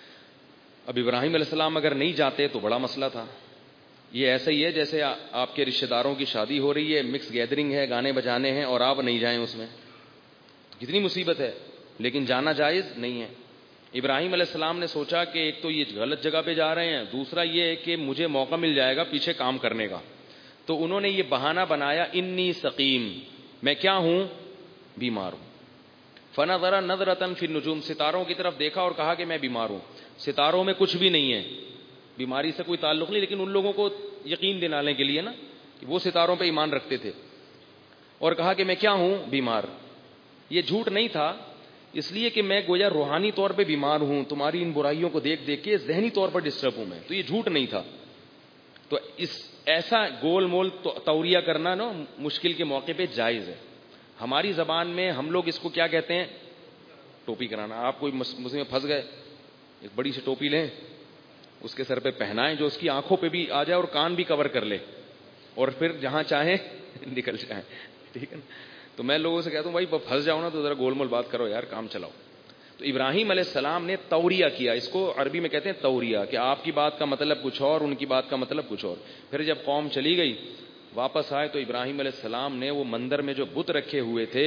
Speaker 1: اب ابراہیم علیہ السلام اگر نہیں جاتے تو بڑا مسئلہ تھا. یہ ایسا ہی ہے جیسے آپ کے رشتہ داروں کی شادی ہو رہی ہے, مکس گیدرنگ ہے, گانے بجانے ہیں, اور آپ نہیں جائیں اس میں, کتنی مصیبت ہے. لیکن جانا جائز نہیں ہے. ابراہیم علیہ السلام نے سوچا کہ ایک تو یہ غلط جگہ پہ جا رہے ہیں, دوسرا یہ ہے کہ مجھے موقع مل جائے گا پیچھے کام کرنے کا. تو انہوں نے یہ بہانہ بنایا, انی سقیم, میں کیا ہوں, بیمار ہوں. فنظر نظرۃ فی النجوم, ستاروں کی طرف دیکھا اور کہا کہ میں بیمار ہوں. ستاروں میں کچھ بھی نہیں ہے, بیماری سے کوئی تعلق نہیں, لیکن ان لوگوں کو یقین دلانے کے لیے نا کہ وہ ستاروں پہ ایمان رکھتے تھے. اور کہا کہ میں کیا ہوں, بیمار. یہ جھوٹ نہیں تھا, اس لیے کہ میں گویا روحانی طور پہ بیمار ہوں, تمہاری ان برائیوں کو دیکھ دیکھ کے ذہنی طور پر ڈسٹرب ہوں میں. تو یہ جھوٹ نہیں تھا. تو اس ایسا گول مول توریہ کرنا نا مشکل کے موقع پہ جائز ہے. ہماری زبان میں ہم لوگ اس کو کیا کہتے ہیں, ٹوپی کرانا. آپ کوئی مسئلے میں پھنس گئے, ایک بڑی سی ٹوپی لیں, اس کے سر پہ پہنائیں جو اس کی آنکھوں پہ بھی آ جائے اور کان بھی کور کر لے, اور پھر جہاں چاہیں نکل جائیں, ٹھیک ہے نا. تو میں لوگوں سے کہتا ہوں بھائی پھنس جاؤ نا تو ذرا گول مول بات کرو یار, کام چلاؤ. تو ابراہیم علیہ السلام نے توریہ کیا, اس کو عربی میں کہتے ہیں توریہ, کہ آپ کی بات کا مطلب کچھ اور, ان کی بات کا مطلب کچھ اور. پھر جب قوم چلی گئی واپس آئے تو ابراہیم علیہ السلام نے وہ مندر میں جو بت رکھے ہوئے تھے,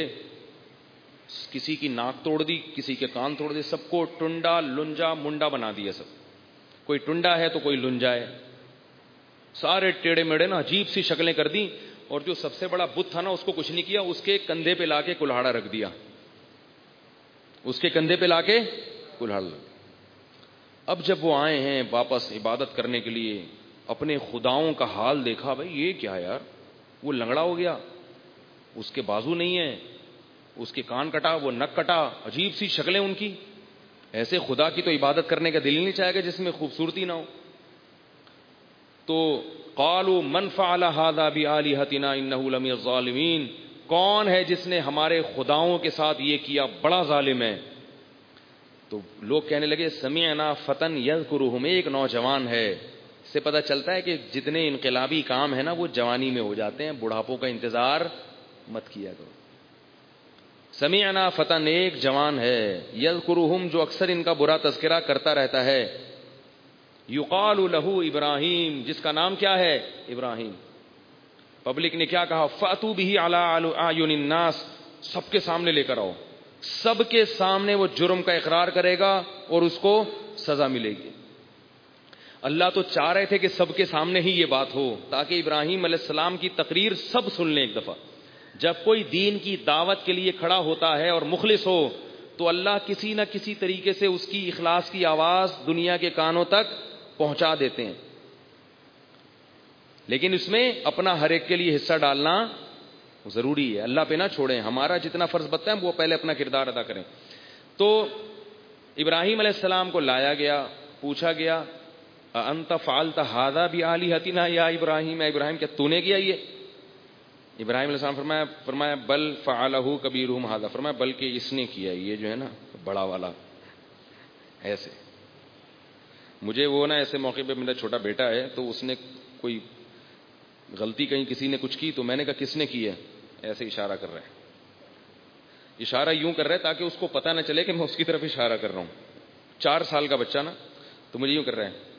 Speaker 1: کسی کی ناک توڑ دی, کسی کے کان توڑ دی, سب کو ٹنڈا لنجا منڈا بنا دیا. سب کوئی ٹنڈا ہے تو کوئی لنجا ہے, سارے ٹیڑے میڑے نا عجیب سی شکلیں کر دی. اور جو سب سے بڑا بت تھا نا اس کو کچھ نہیں کیا, اس کے کندھے پہ لا کے کلہاڑا رکھ دیا. اس کے کندھے پہ لا کے کلہاڑ لگا. اب جب وہ آئے ہیں واپس عبادت کرنے کے لیے, اپنے خداؤں کا حال دیکھا, بھائی یہ کیا ہے یار, وہ لنگڑا ہو گیا, اس کے بازو نہیں ہیں, اس کے کان کٹا, وہ نک کٹا, عجیب سی شکلیں ان کی. ایسے خدا کی تو عبادت کرنے کا دل ہی نہیں چاہے گا جس میں خوبصورتی نہ ہو. تو قالوا من فعل هذا بآلهتنا انه لمن الظالمین, کون ہے جس نے ہمارے خداؤں کے ساتھ یہ کیا, بڑا ظالم ہے. تو لوگ کہنے لگے سمعنا فتن یذکرہم, ایک نوجوان ہے. اس سے پتہ چلتا ہے کہ جتنے انقلابی کام ہے نا وہ جوانی میں ہو جاتے ہیں, بڑھاپوں کا انتظار مت کیا کرو. سمعنا فتن, ایک جوان ہے, یذکرہم, جو اکثر ان کا برا تذکرہ کرتا رہتا ہے, یقال لہ ابراہیم, جس کا نام کیا ہے, ابراہیم. پبلک نے کیا کہا, فاتوا بہ علی اعین الناس, سب کے سامنے لے کر آؤ. سب کے سامنے وہ جرم کا اقرار کرے گا اور اس کو سزا ملے گی. اللہ تو چاہ رہے تھے کہ سب کے سامنے ہی یہ بات ہو, تاکہ ابراہیم علیہ السلام کی تقریر سب سن لیں ایک دفعہ. جب کوئی دین کی دعوت کے لیے کھڑا ہوتا ہے اور مخلص ہو تو اللہ کسی نہ کسی طریقے سے اس کی اخلاص کی آواز دنیا کے کانوں تک پہنچا دیتے ہیں. لیکن اس میں اپنا ہر ایک کے لیے حصہ ڈالنا ضروری ہے. اللہ پہ نہ چھوڑیں, ہمارا جتنا فرض بنتا ہے وہ پہلے اپنا کردار ادا کریں. تو ابراہیم علیہ السلام کو لایا گیا, پوچھا گیا انت فعلت ھذا بآلہتنا یا ابراہیم, ابراہیم کیا تو نے کیا یہ؟ ابراہیم علیہ السلام فرمایا فرمایا بل فعلہ کبیرہم ھذا, فرمایا بلکہ اس نے کیا, یہ جو ہے نا بڑا والا. ایسے مجھے وہ نا ایسے موقع پہ, میرا چھوٹا بیٹا ہے تو اس نے کوئی غلطی کہیں کسی نے کچھ کی, تو میں نے کہا کس نے کی ہے, ایسے اشارہ کر رہا ہے, اشارہ یوں کر رہا ہے تاکہ اس کو پتہ نہ چلے کہ میں اس کی طرف اشارہ کر رہا ہوں. چار سال کا بچہ نا, تو مجھے یوں کر رہا ہے.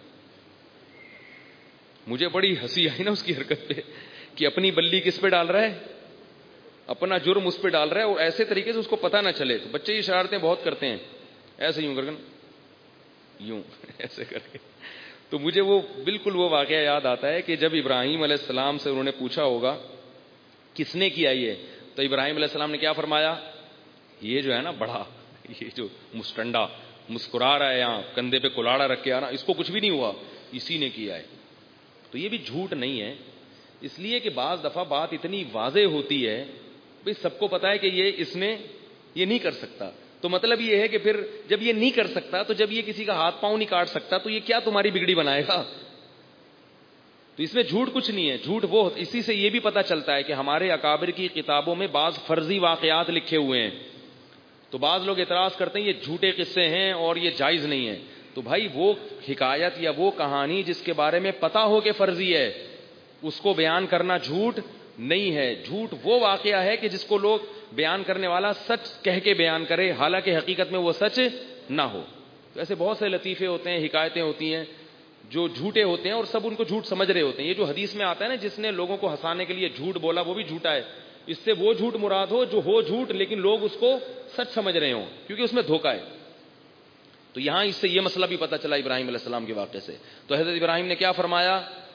Speaker 1: مجھے بڑی ہنسی آئی نا اس کی حرکت پہ کہ اپنی بلی کس پہ ڈال رہا ہے, اپنا جرم اس پہ ڈال رہا ہے, اور ایسے طریقے سے اس کو پتہ نہ چلے. تو بچے اشارتیں بہت کرتے ہیں, ایسے یوں کر کے, یوں ایسے کر کے. تو مجھے وہ بالکل وہ واقعہ یاد آتا ہے کہ جب ابراہیم علیہ السلام سے انہوں نے پوچھا ہوگا کس نے کیا یہ, تو ابراہیم علیہ السلام نے کیا فرمایا, یہ جو ہے نا بڑا, یہ جو مسٹنڈا مسکرا رہا ہے یہاں کندھے پہ کلاڑا رکھ کے آ رہا, اس کو کچھ بھی نہیں ہوا, اسی نے کیا ہے. تو یہ بھی جھوٹ نہیں ہے, اس لیے کہ بعض دفعہ بات اتنی واضح ہوتی ہے, بھئی سب کو پتا ہے کہ یہ اس نے یہ نہیں کر سکتا. تو مطلب یہ ہے کہ پھر جب یہ نہیں کر سکتا, تو جب یہ کسی کا ہاتھ پاؤں نہیں کاٹ سکتا, تو یہ کیا تمہاری بگڑی بنائے گا؟ تو اس میں جھوٹ کچھ نہیں ہے. جھوٹ وہ, اسی سے یہ بھی پتا چلتا ہے کہ ہمارے اکابر کی کتابوں میں بعض فرضی واقعات لکھے ہوئے ہیں. تو بعض لوگ اعتراض کرتے ہیں یہ جھوٹے قصے ہیں اور یہ جائز نہیں ہے. تو بھائی وہ حکایت یا وہ کہانی جس کے بارے میں پتا ہو کہ فرضی ہے, اس کو بیان کرنا جھوٹ نہیں ہے. جھوٹ وہ واقعہ ہے کہ جس کو لوگ بیان کرنے والا سچ کہہ کے بیان کرے, حالانکہ حقیقت میں وہ سچ نہ ہو. تو ایسے بہت سے لطیفے ہوتے ہیں, حکایتیں ہوتی ہیں جو جھوٹے ہوتے ہیں اور سب ان کو جھوٹ سمجھ رہے ہوتے ہیں. یہ جو حدیث میں آتا ہے نا, جس نے لوگوں کو ہنسانے کے لیے جھوٹ بولا وہ بھی جھوٹا ہے. اس سے وہ جھوٹ مراد ہو جو ہو جھوٹ لیکن لوگ اس کو سچ سمجھ رہے ہوں, کیونکہ اس میں دھوکا ہے. تو یہاں اس سے یہ مسئلہ بھی پتہ چلا ابراہیم علیہ السلام کے واقعے سے. تو حضرت ابراہیم نے کیا فرمایا,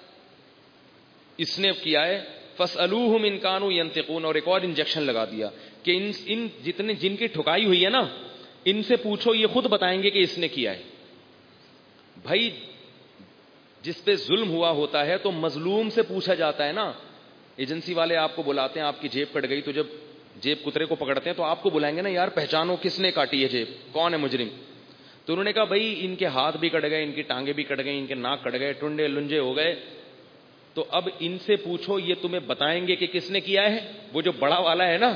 Speaker 1: اس نے کیا ہے فَاسْأَلُوهُمْ إِنْ كَانُوا يَنْطِقُونَ, اور ایک اور انجیکشن لگا دیا کہ ان, ان جتنے جن کی ٹھکائی ہوئی ہے نا, ان سے پوچھو, یہ خود بتائیں گے کہ اس نے کیا ہے. بھائی جس پہ ظلم ہوا ہوتا ہے تو مظلوم سے پوچھا جاتا ہے نا. ایجنسی والے آپ کو بلاتے ہیں, آپ کی جیب کٹ گئی, تو جب جیب کترے کو پکڑتے ہیں تو آپ کو بلائیں گے نا, یار پہچانو کس نے کاٹی ہے جیب, کون ہے مجرم. تو انہوں نے کہا بھائی ان کے ہاتھ بھی کٹ گئے, ان کی ٹانگیں بھی کٹ گئی, ان کے ناک کٹ گئے, ٹنڈے لنجے ہو گئے, تو اب ان سے پوچھو یہ تمہیں بتائیں گے کہ کس نے کیا ہے. وہ جو بڑا والا ہے نا,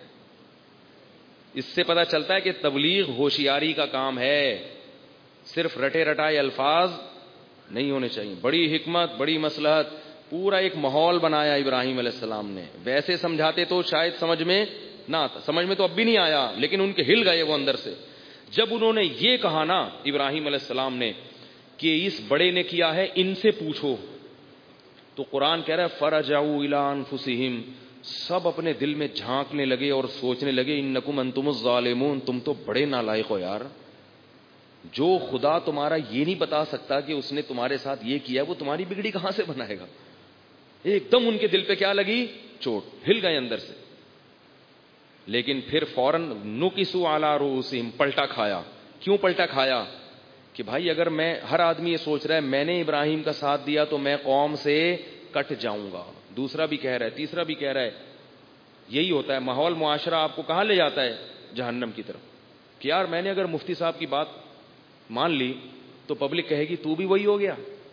Speaker 1: اس سے پتہ چلتا ہے کہ تبلیغ ہوشیاری کا کام ہے, صرف رٹے رٹائے الفاظ نہیں ہونے چاہیے. بڑی حکمت, بڑی مصلحت, پورا ایک ماحول بنایا ابراہیم علیہ السلام نے. ویسے سمجھاتے تو شاید سمجھ میں نہ آتا, سمجھ میں تو اب بھی نہیں آیا, لیکن ان کے ہل گئے وہ اندر سے. جب انہوں نے یہ کہا نا ابراہیم علیہ السلام نے کہ اس بڑے نے کیا ہے, ان سے پوچھو, تو قرآن کہہ رہا ہے فَرَجَعُوا إِلَىٰ أَنفُسِهِمْ, سب اپنے دل میں جھانکنے لگے اور سوچنے لگے اِنَّكُمْ أَنْتُمُ الظَّالِمُونَ, تم تو بڑے نالائق ہو یار. جو خدا تمہارا یہ نہیں بتا سکتا کہ اس نے تمہارے ساتھ یہ کیا, وہ تمہاری بگڑی کہاں سے بنائے گا. ایک دم ان کے دل پہ کیا لگی, چوٹ, ہل گئے اندر سے. لیکن پھر فوراً نکسوا علی رؤوسہم، پلٹا کھایا. کیوں پلٹا کھایا؟ کہ بھائی اگر میں، ہر آدمی یہ سوچ رہا ہے میں نے ابراہیم کا ساتھ دیا تو میں قوم سے کٹ جاؤں گا. دوسرا بھی کہہ رہا ہے، تیسرا بھی کہہ رہا ہے. یہی ہوتا ہے ماحول، معاشرہ آپ کو کہاں لے جاتا ہے؟ جہنم کی طرف. کہ یار میں نے اگر مفتی صاحب کی بات مان لی تو پبلک کہے گی تو بھی وہی ہو گیا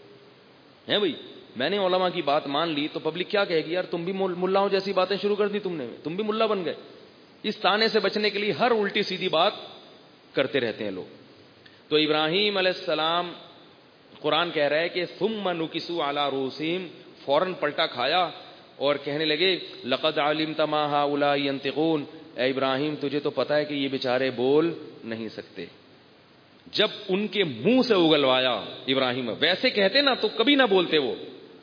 Speaker 1: ہے بھائی. میں نے علماء کی بات مان لی تو پبلک کیا کہے گی؟ یار تم بھی ملاؤں جیسی باتیں شروع کر دی تم نے، تم بھی ملا بن گئے. اس طعنے سے بچنے کے لیے ہر الٹی سیدھی بات کرتے رہتے ہیں لوگ. تو ابراہیم علیہ السلام، قرآن کہہ رہا ہے کہ ثم نکسوا علی رؤوسہم، فوراً پلٹا کھایا اور کہنے لگے لقد علمت ما هؤلاء ينطقون، اے ابراہیم تجھے تو پتا ہے کہ یہ بیچارے بول نہیں سکتے. جب ان کے منہ سے اگلوایا ابراہیم، ویسے کہتے نا تو کبھی نہ بولتے. وہ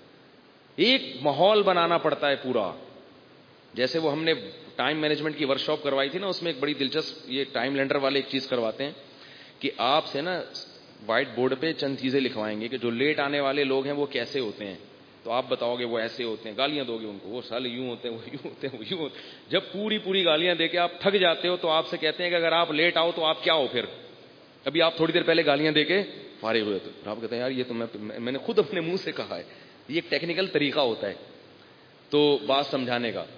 Speaker 1: ایک ماحول بنانا پڑتا ہے پورا. جیسے وہ ہم نے ٹائم مینجمنٹ کی ورکشاپ کروائی تھی نا، اس میں ایک بڑی دلچسپ یہ ٹائم لینڈر والے ایک چیز کرواتے ہیں کہ آپ سے نا وائٹ بورڈ پہ چند چیزیں لکھوائیں گے کہ جو لیٹ آنے والے لوگ ہیں وہ کیسے ہوتے ہیں. تو آپ بتاؤ گے وہ ایسے ہوتے ہیں، گالیاں دو گے ان کو، وہ سالے یوں ہوتے ہیں، وہ یوں ہوتے ہیں، وہ یوں ہوتے ہیں. جب پوری پوری گالیاں دے کے آپ تھک جاتے ہو تو آپ سے کہتے ہیں کہ اگر آپ لیٹ آؤ تو آپ کیا ہو پھر. ابھی آپ تھوڑی دیر پہلے گالیاں دے کے فارغ ہوئے تو آپ کہتے ہیں یار یہ تو میں میں نے خود اپنے منہ سے کہا ہے. یہ ایک ٹیکنیکل طریقہ ہوتا ہے تو بات سمجھانے کا.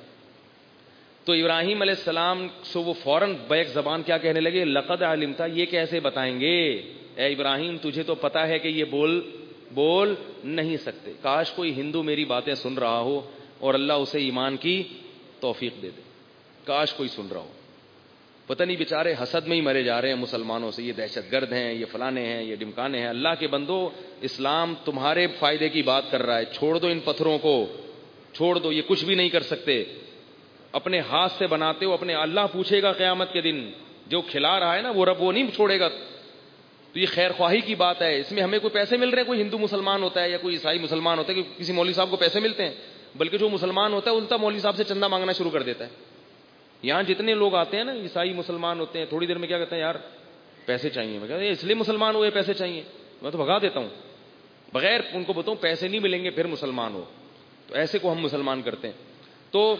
Speaker 1: تو ابراہیم علیہ السلام سے وہ فوراً بیک زبان کیا کہنے لگے؟ لقد علمت، یہ کیسے بتائیں گے؟ اے ابراہیم تجھے تو پتا ہے کہ یہ بول بول نہیں سکتے. کاش کوئی ہندو میری باتیں سن رہا ہو اور اللہ اسے ایمان کی توفیق دے دے. کاش کوئی سن رہا ہو. پتہ نہیں بیچارے حسد میں ہی مرے جا رہے ہیں مسلمانوں سے، یہ دہشت گرد ہیں، یہ فلانے ہیں، یہ ڈمکانے ہیں. اللہ کے بندو، اسلام تمہارے فائدے کی بات کر رہا ہے. چھوڑ دو ان پتھروں کو، چھوڑ دو، یہ کچھ بھی نہیں کر سکتے. اپنے ہاتھ سے بناتے ہو اپنے. اللہ پوچھے گا قیامت کے دن، جو کھلا رہا ہے نا وہ رب وہ نہیں چھوڑے گا. تو یہ خیر خواہی کی بات ہے. اس میں ہمیں کوئی پیسے مل رہے ہیں؟ کوئی ہندو مسلمان ہوتا ہے یا کوئی عیسائی مسلمان ہوتا ہے کہ کسی مولوی صاحب کو پیسے ملتے ہیں؟ بلکہ جو مسلمان ہوتا ہے الٹا مولوی صاحب سے چندہ مانگنا شروع کر دیتا ہے. یہاں جتنے لوگ آتے ہیں نا عیسائی مسلمان ہوتے ہیں، تھوڑی دیر میں کیا کہتے ہیں؟ یار پیسے چاہیے. میں کہتا ہوں اس لیے مسلمان ہوئے پیسے چاہیے. میں تو بھگا دیتا ہوں بغیر ان کو بتاؤں پیسے نہیں ملیں گے پھر مسلمان ہو. تو ایسے کو ہم مسلمان کرتے ہیں. تو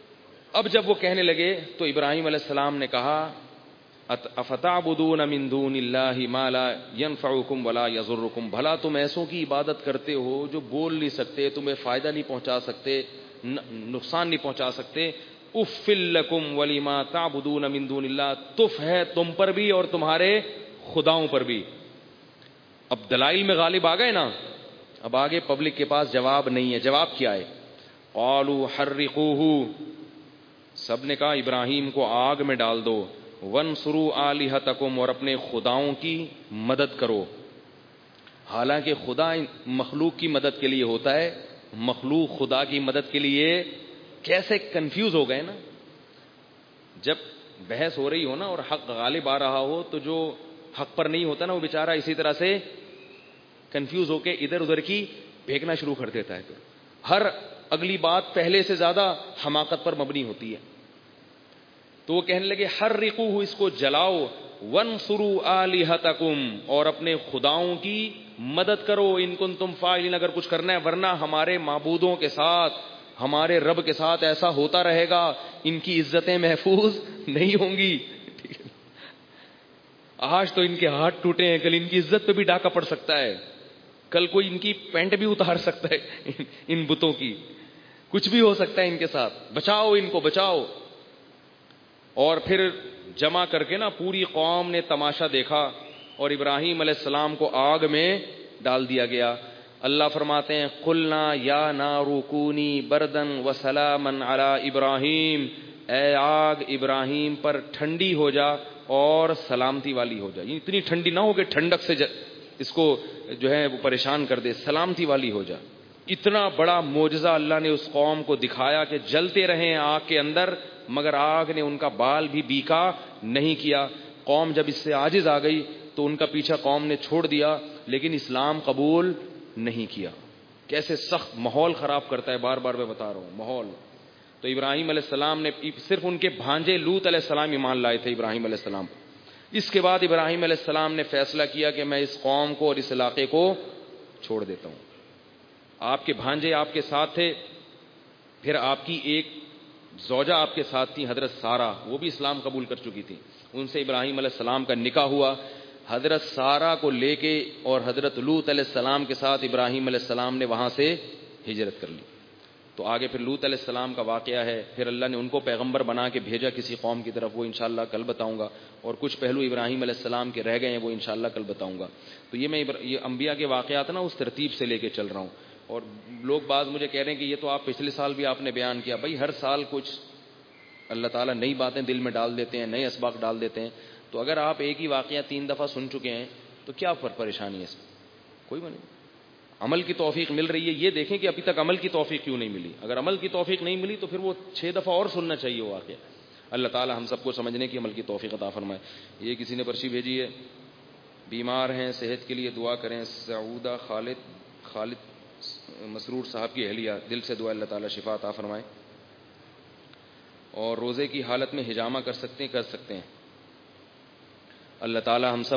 Speaker 1: اب جب وہ کہنے لگے تو ابراہیم علیہ السلام نے کہا افتعبدون من دون اللہ ما لا ينفعکم ولا یضرکم، بھلا تم ایسوں کی عبادت کرتے ہو جو بول نہیں سکتے، تمہیں فائدہ نہیں پہنچا سکتے، نقصان نہیں پہنچا سکتے. اف لکم ولما تعبدون من دون اللہ، تف ہے تم پر بھی اور تمہارے خداؤں پر بھی. اب دلائل میں غالب آ گئے نا. اب آگے پبلک کے پاس جواب نہیں ہے. جواب کیا ہے؟ قالوا حرقوه، سب نے کہا ابراہیم کو آگ میں ڈال دو. وانصروا آلہتکم، اور اپنے خداؤں کی مدد کرو. حالانکہ خدا مخلوق کی مدد کے لیے ہوتا ہے، مخلوق خدا کی مدد کے لیے. کیسے کنفیوز ہو گئے نا. جب بحث ہو رہی ہو نا اور حق غالب آ رہا ہو تو جو حق پر نہیں ہوتا نا وہ بیچارہ اسی طرح سے کنفیوز ہو کے ادھر ادھر کی پھینکنا شروع کر دیتا ہے. پھر ہر اگلی بات پہلے سے زیادہ حماقت پر مبنی ہوتی ہے. تو وہ کہنے لگے حرقوہ، اس کو جلاؤ. وانصروا آلہتکم، اور اپنے خداؤں کی مدد کرو. ان کنتم فاعلین، اگر کچھ کرنا ہے، ورنہ ہمارے معبودوں کے ساتھ، ہمارے رب کے ساتھ ایسا ہوتا رہے گا، ان کی عزتیں محفوظ نہیں ہوں گی. آج تو ان کے ہاتھ ٹوٹے ہیں، کل ان کی عزت پہ بھی ڈاکہ پڑ سکتا ہے، کل کوئی ان کی پینٹ بھی اتار سکتا ہے ان بتوں کی. کچھ بھی ہو سکتا ہے ان کے ساتھ. بچاؤ ان کو، بچاؤ. اور پھر جمع کر کے نا پوری قوم نے تماشا دیکھا اور ابراہیم علیہ السلام کو آگ میں ڈال دیا گیا. اللہ فرماتے ہیں قلنا یا نار کونی بردن وسلاما علی ابراہیم، اے آگ ابراہیم پر ٹھنڈی ہو جا اور سلامتی والی ہو جا. اتنی ٹھنڈی نہ ہو کہ ٹھنڈک سے اس کو جو ہے وہ پریشان کر دے، سلامتی والی ہو جا. اتنا بڑا معجزہ اللہ نے اس قوم کو دکھایا کہ جلتے رہے آگ کے اندر مگر آگ نے ان کا بال بھی بیکا نہیں کیا. قوم جب اس سے عاجز آ گئی تو ان کا پیچھا قوم نے چھوڑ دیا، لیکن اسلام قبول نہیں کیا. کیسے سخت ماحول خراب کرتا ہے، بار بار میں بتا رہا ہوں ماحول. تو ابراہیم علیہ السلام نے صرف ان کے بھانجے لوط علیہ السلام ایمان لائے تھے ابراہیم علیہ السلام. اس کے بعد ابراہیم علیہ السلام نے فیصلہ کیا کہ میں اس قوم کو اور اس علاقے کو چھوڑ دیتا ہوں. آپ کے بھانجے آپ کے ساتھ تھے، پھر آپ کی ایک زوجہ آپ کے ساتھ تھی حضرت سارہ، وہ بھی اسلام قبول کر چکی تھی، ان سے ابراہیم علیہ السلام کا نکاح ہوا. حضرت سارہ کو لے کے اور حضرت لوط علیہ السلام کے ساتھ ابراہیم علیہ السلام نے وہاں سے ہجرت کر لی. تو آگے پھر لوط علیہ السلام کا واقعہ ہے، پھر اللہ نے ان کو پیغمبر بنا کے بھیجا کسی قوم کی طرف، وہ انشاءاللہ کل بتاؤں گا. اور کچھ پہلو ابراہیم علیہ السلام کے رہ گئے ہیں، وہ انشاءاللہ کل بتاؤں گا. تو یہ میں یہ انبیاء کے واقعات نا اس ترتیب سے لے کے چل رہا ہوں. اور لوگ بعض مجھے کہہ رہے ہیں کہ یہ تو آپ پچھلے سال بھی آپ نے بیان کیا. بھائی ہر سال کچھ اللہ تعالیٰ نئی باتیں دل میں ڈال دیتے ہیں، نئے اسباق ڈال دیتے ہیں. تو اگر آپ ایک ہی واقعہ تین دفعہ سن چکے ہیں تو کیا پریشانی ہے اس میں؟ کوئی بات نہیں. عمل کی توفیق مل رہی ہے، یہ دیکھیں کہ ابھی تک عمل کی توفیق کیوں نہیں ملی. اگر عمل کی توفیق نہیں ملی تو پھر وہ چھ دفعہ اور سننا چاہیے وہ واقعہ. اللہ تعالیٰ ہم سب کو سمجھنے کی عمل کی توفیق عطا فرمائے. یہ کسی نے پرچی بھیجی ہے، بیمار ہیں صحت کے لیے دعا کریں. سعودہ خالد خالد مسرور صاحب کی اہلیہ، دل سے دعا اللہ تعالیٰ شفا عطا فرمائے. اور روزے کی حالت میں حجامہ کر سکتے ہیں کر سکتے ہیں اللہ تعالیٰ ہم سب